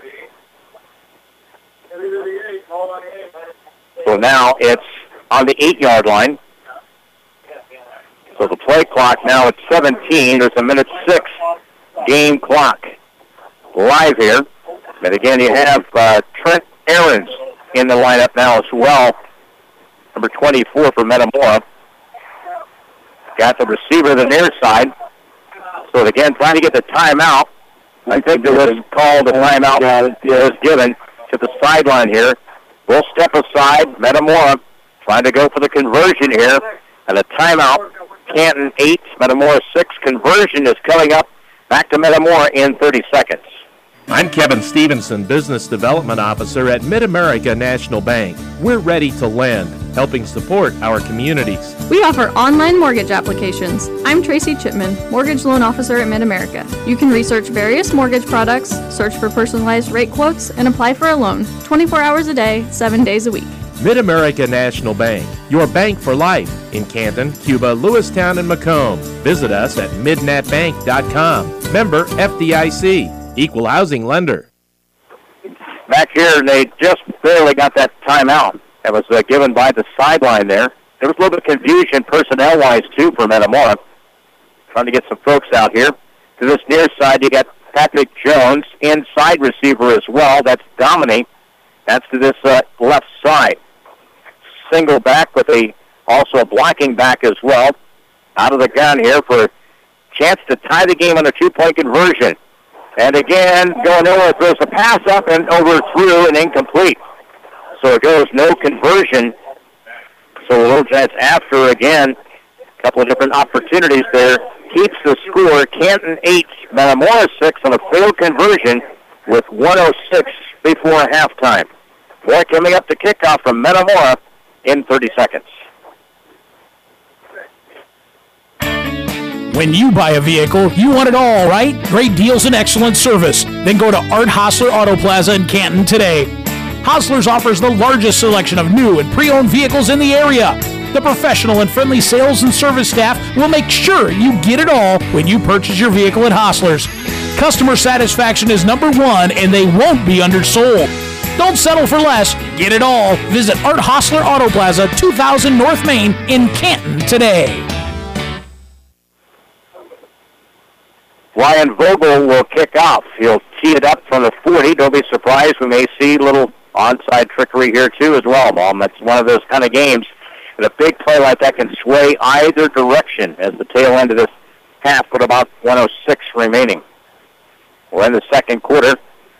so now it's on the 8-yard line. So the play clock now at 17. There's a minute 6 game clock live here. But again, you have Trent Ahrens in the lineup now as well. Number 24 for Metamora. Got the receiver the near side. So again, trying to get the timeout. I think there was called a timeout. It was given to the sideline here. will step aside. Metamora trying to go for the conversion here. And a timeout. Canton 8, Metamora 6. Conversion is coming up. Back to Metamora in 30 seconds. I'm Kevin Stevenson, Business Development Officer at Mid-America National Bank. We're ready to lend, helping support our communities. We offer online mortgage applications. I'm Tracy Chipman, Mortgage Loan Officer at Mid-America. You can research various mortgage products, search for personalized rate quotes, and apply for a loan 24 hours a day, 7 days a week. Mid-America National Bank, your bank for life in Canton, Cuba, Lewistown, and Macomb. Visit us at midnatbank.com. Member FDIC. Equal housing lender. Back here, they just barely got that timeout that was given by the sideline there. There was a little bit of confusion personnel-wise, too, for Metamora. Trying to get some folks out here. To this near side, you got Patrick Jones, inside receiver as well. That's Dominique. That's to this left side. Single back with also a blocking back as well. Out of the gun here for a chance to tie the game on a two-point conversion. And again, going nowhere, throws a pass up and overthrew and incomplete. So it goes no conversion. So the Little Giants, after again, a couple of different opportunities there, keeps the score. Canton 8, Metamora 6 on a failed conversion with 1:06 before halftime. More coming up to kickoff from Metamora in 30 seconds. When you buy a vehicle, you want it all, right? Great deals and excellent service. Then go to Art Hostler Auto Plaza in Canton today. Hostler's offers the largest selection of new and pre-owned vehicles in the area. The professional and friendly sales and service staff will make sure you get it all when you purchase your vehicle at Hostler's. Customer satisfaction is #1 and they won't be undersold. Don't settle for less. Get it all. Visit Art Hostler Auto Plaza, 2000 North Main in Canton today. Ryan Vogel will kick off. He'll tee it up from the 40. Don't be surprised. We may see a little onside trickery here, too, as well, Mom. That's one of those kind of games. And a big play like that can sway either direction as the tail end of this half with about 1:06 remaining. We're in the second quarter.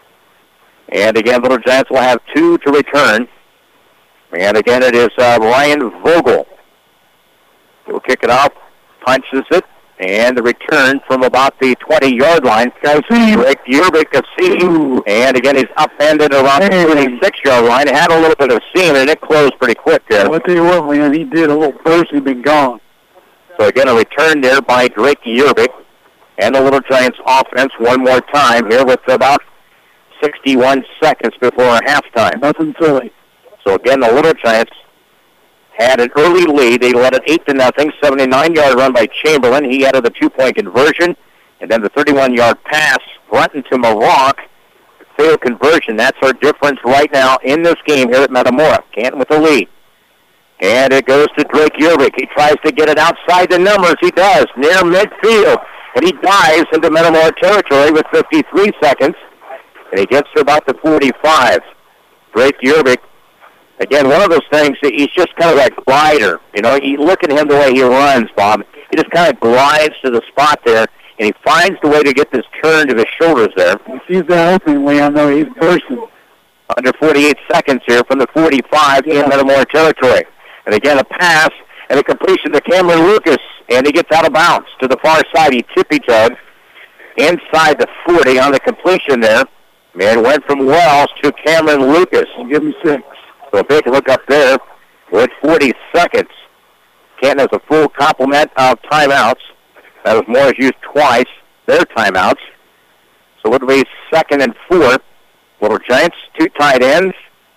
And again, Little Giants will have 2 to return. And again, it is Ryan Vogel. He'll kick it off, punches it. And the return from about the 20-yard line. Drake Yerbick, and again, he's upended around the 26-yard line. It had a little bit of seam, and it closed pretty quick there. I'll tell you what, man, he did a little burst, he'd been gone. So again, a return there by Drake Yerbick. And the Little Giants offense one more time here with about 61 seconds before halftime. Nothing silly. So again, the Little Giants had an early lead. They led it 8-0, 79-yard run by Chamberlain. He added the 2-point conversion, and then the 31-yard pass, Brunton to Maroc. Failed conversion. That's our difference right now in this game here at Metamora. Canton with the lead. And it goes to Drake Yerbick. He tries to get it outside the numbers. He does, near midfield. And he dives into Metamora territory with 53 seconds. And he gets to about the 45. Drake Yerbick, again, one of those things, he's just kind of like a glider. You know, you look at him the way he runs, Bob. He just kind of glides to the spot there, and he finds the way to get this turn to his shoulders there. He sees that opening, Leon, though. He's bursting. Under 48 seconds here from the 45 in Metamora territory. And again, a pass and a completion to Cameron Lucas, and he gets out of bounds to the far side. He tippy-toed inside the 40 on the completion there. Man, went from Wells to Cameron Lucas. I'll give him 6. So a big look up there with 40 seconds. Canton has a full complement of timeouts. That was Moore's used twice, their timeouts. So it'll be 2nd and 4. Little Giants, 2 tight ends.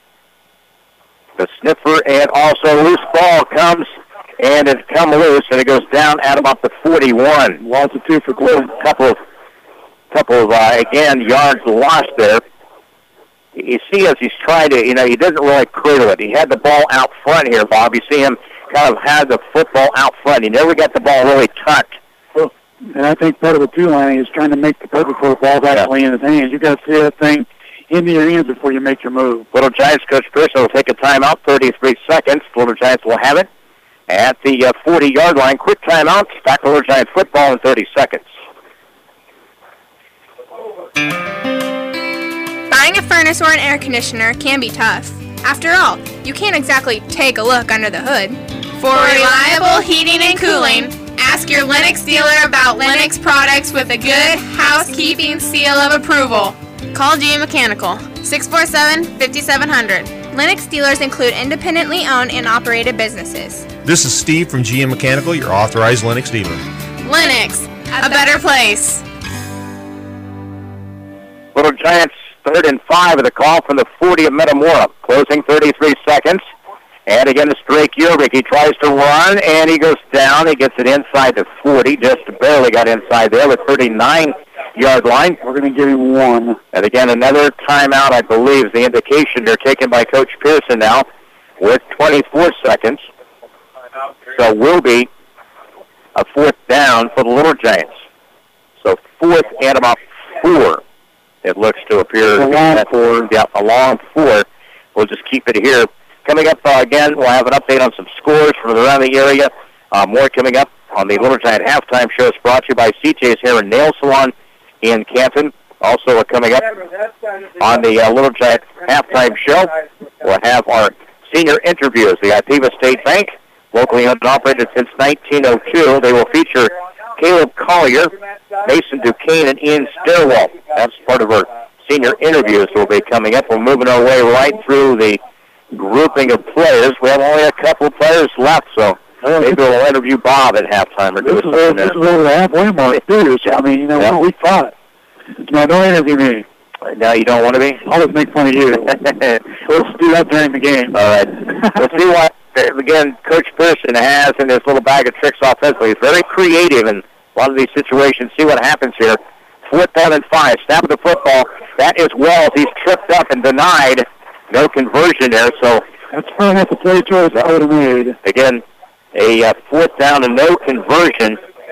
The sniffer and also loose ball comes, and it's come loose, and it goes down at about the 41. Lots of 2 for Glenn. Couple of again, yards lost there. You see as he's trying to, he doesn't really cradle it. He had the ball out front here, Bob. You see him kind of have the football out front. He never got the ball really tucked. Well, and I think part of the two-lining is trying to make the perfect for the ball actually in his hands. You've got to see that thing into your hands before you make your move. Little Giants coach Pearson will take a timeout, 33 seconds. Little Giants will have it at the 40-yard line. Quick timeout. Back to Little Giant football in 30 seconds. Buying a furnace or an air conditioner can be tough. After all, you can't exactly take a look under the hood. For reliable heating and cooling, ask your Lennox dealer about Lennox products with a good housekeeping seal of approval. Call G Mechanical, 647-5700. Lennox dealers include independently owned and operated businesses. This is Steve from GM Mechanical, your authorized Lennox dealer. Lennox, a better place. Little Giants 3rd and 5 with a call from the 40 of Metamora. Closing 33 seconds. And again, it's Drake Urbick. He tries to run, and he goes down. He gets it inside the 40. Just barely got inside there with 39-yard line. We're going to give him 1. And again, another timeout, I believe, is the indication they're taken by Coach Pearson now with 24 seconds. So will be a 4th down for the Little Giants. So 4th and about 4. It looks to appear. A long 4. Yeah, a long 4. We'll just keep it here. Coming up again, we'll have an update on some scores from around the area. More coming up on the Little Giant Halftime Show. It's brought to you by CJ's Hair and Nail Salon in Canton. Also coming up on the Little Giant Halftime Show, we'll have our senior interviews. The Itiva State Bank, locally owned and operated since 1902. They will feature Caleb Collier, Mason Duquesne, and Ian Stairwell. That's part of our senior interviews that will be coming up. We're moving our way right through the grouping of players. We have only a couple of players left, so maybe we'll interview Bob at halftime or do something there. This is over the halfway mark, too. I mean, we're week 5. No, don't interview me. No, you don't want to be? I'll just make fun of you. Let's do that during the game. All right. We'll see what, again, Coach Pearson has in his little bag of tricks offensively. He's very creative in a lot of these situations. See what happens here. 4th down and 5. Snap of the football. That is Wells. He's tripped up and denied. No conversion there, so that's probably not the play choice I would have made. Again, a 4th down and no conversion.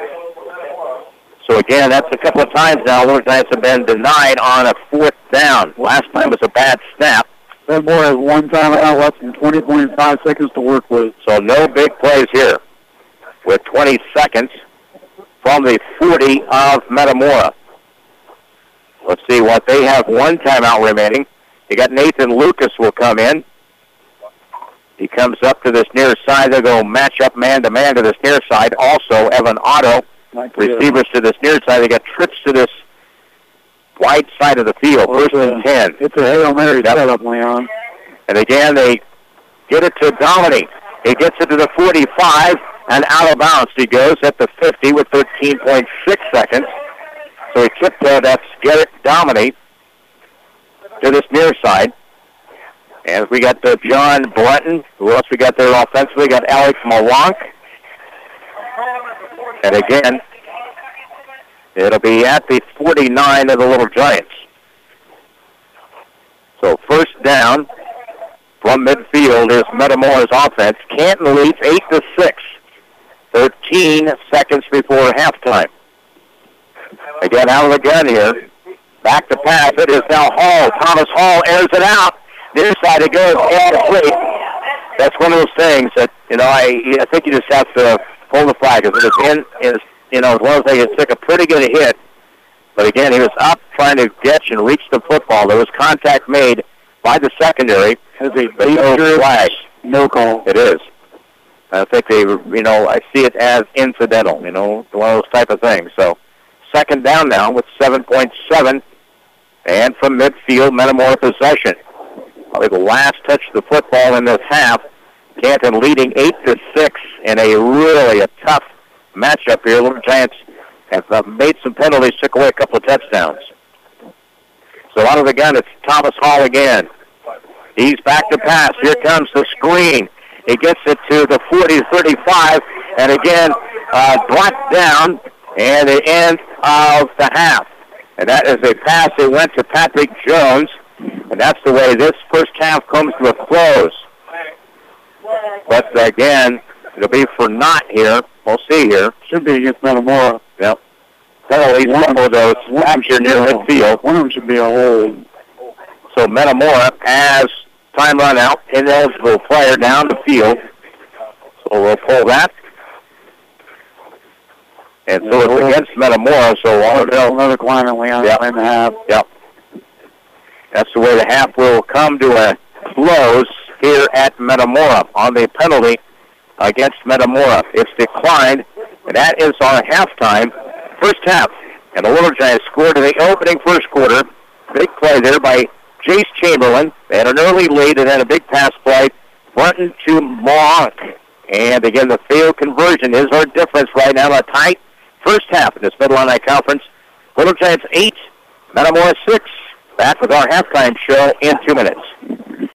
So again, that's a couple of times now. Little Giants have been denied on a 4th down. Last time was a bad snap. Metamora has 1 timeout left and 20.5 seconds to work with. So no big plays here. With 20 seconds from the 40 of Metamora. Let's see what they have. 1 timeout remaining. You got Nathan Lucas will come in. He comes up to this near side. They'll go match up man-to-man to this near side. Also, Evan Otto, receivers to this near side. They got trips to this wide side of the field. First and 10. It's a Hail Mary setup, Leon. And again, they get it to Dominique. He gets it to the 45, and out of bounds he goes at the 50 with 13.6 seconds. So he tiptoed. That's Garrett Dominique to this near side. And we got John Brunton. Who else we got there offensively? We got Alex Malonk. And again, it'll be at the 49 of the Little Giants. So 1st down from midfield is Metamora's offense. Canton leads 8-6. 13 seconds before halftime. Again, out of the gun here. Back to pass. It is now Hall. Thomas Hall airs it out. Near side it goes. Incomplete. That's one of those things that, I think you just have to pull the flag. Because it is as well as they took a pretty good hit. But again, he was up trying to catch and reach the football. There was contact made by the secondary. Has a major flag. No call. It is. I think they, I see it as incidental, one of those type of things. So 2nd down now with 7.7. And from midfield, Metamora possession. Probably the last touch of the football in this half. Canton leading 8-6 in a really tough matchup here. Little Giants have made some penalties, took away a couple of touchdowns. So out of the gun, it's Thomas Hall again. He's back to pass. Here comes the screen. He gets it to the 40-35, and again, brought down, and the end of the half. And that is a pass that went to Patrick Jones, and that's the way this first half comes to a close. But again, it'll be for naught here. We'll see here. Should be against Metamora. Yep. Penalties, one of those after near midfield. One of them should be a hold. So Metamora has time run out, ineligible player down the field. So we'll pull that. And so it's against Metamora, so another climb only on in the half. Yep. That's the way the half will come to a blows here at Metamora on the penalty against Metamora. It's declined, and that is our halftime. First half, and the Little Giants scored in the opening first quarter. Big play there by Jace Chamberlain. They had an early lead and then a big pass play. Brunton to Monk. And again, the field conversion is our difference right now. A tight first half in this Mid-Illini Conference. Little Giants 8, Metamora 6. Back with our halftime show in 2 minutes.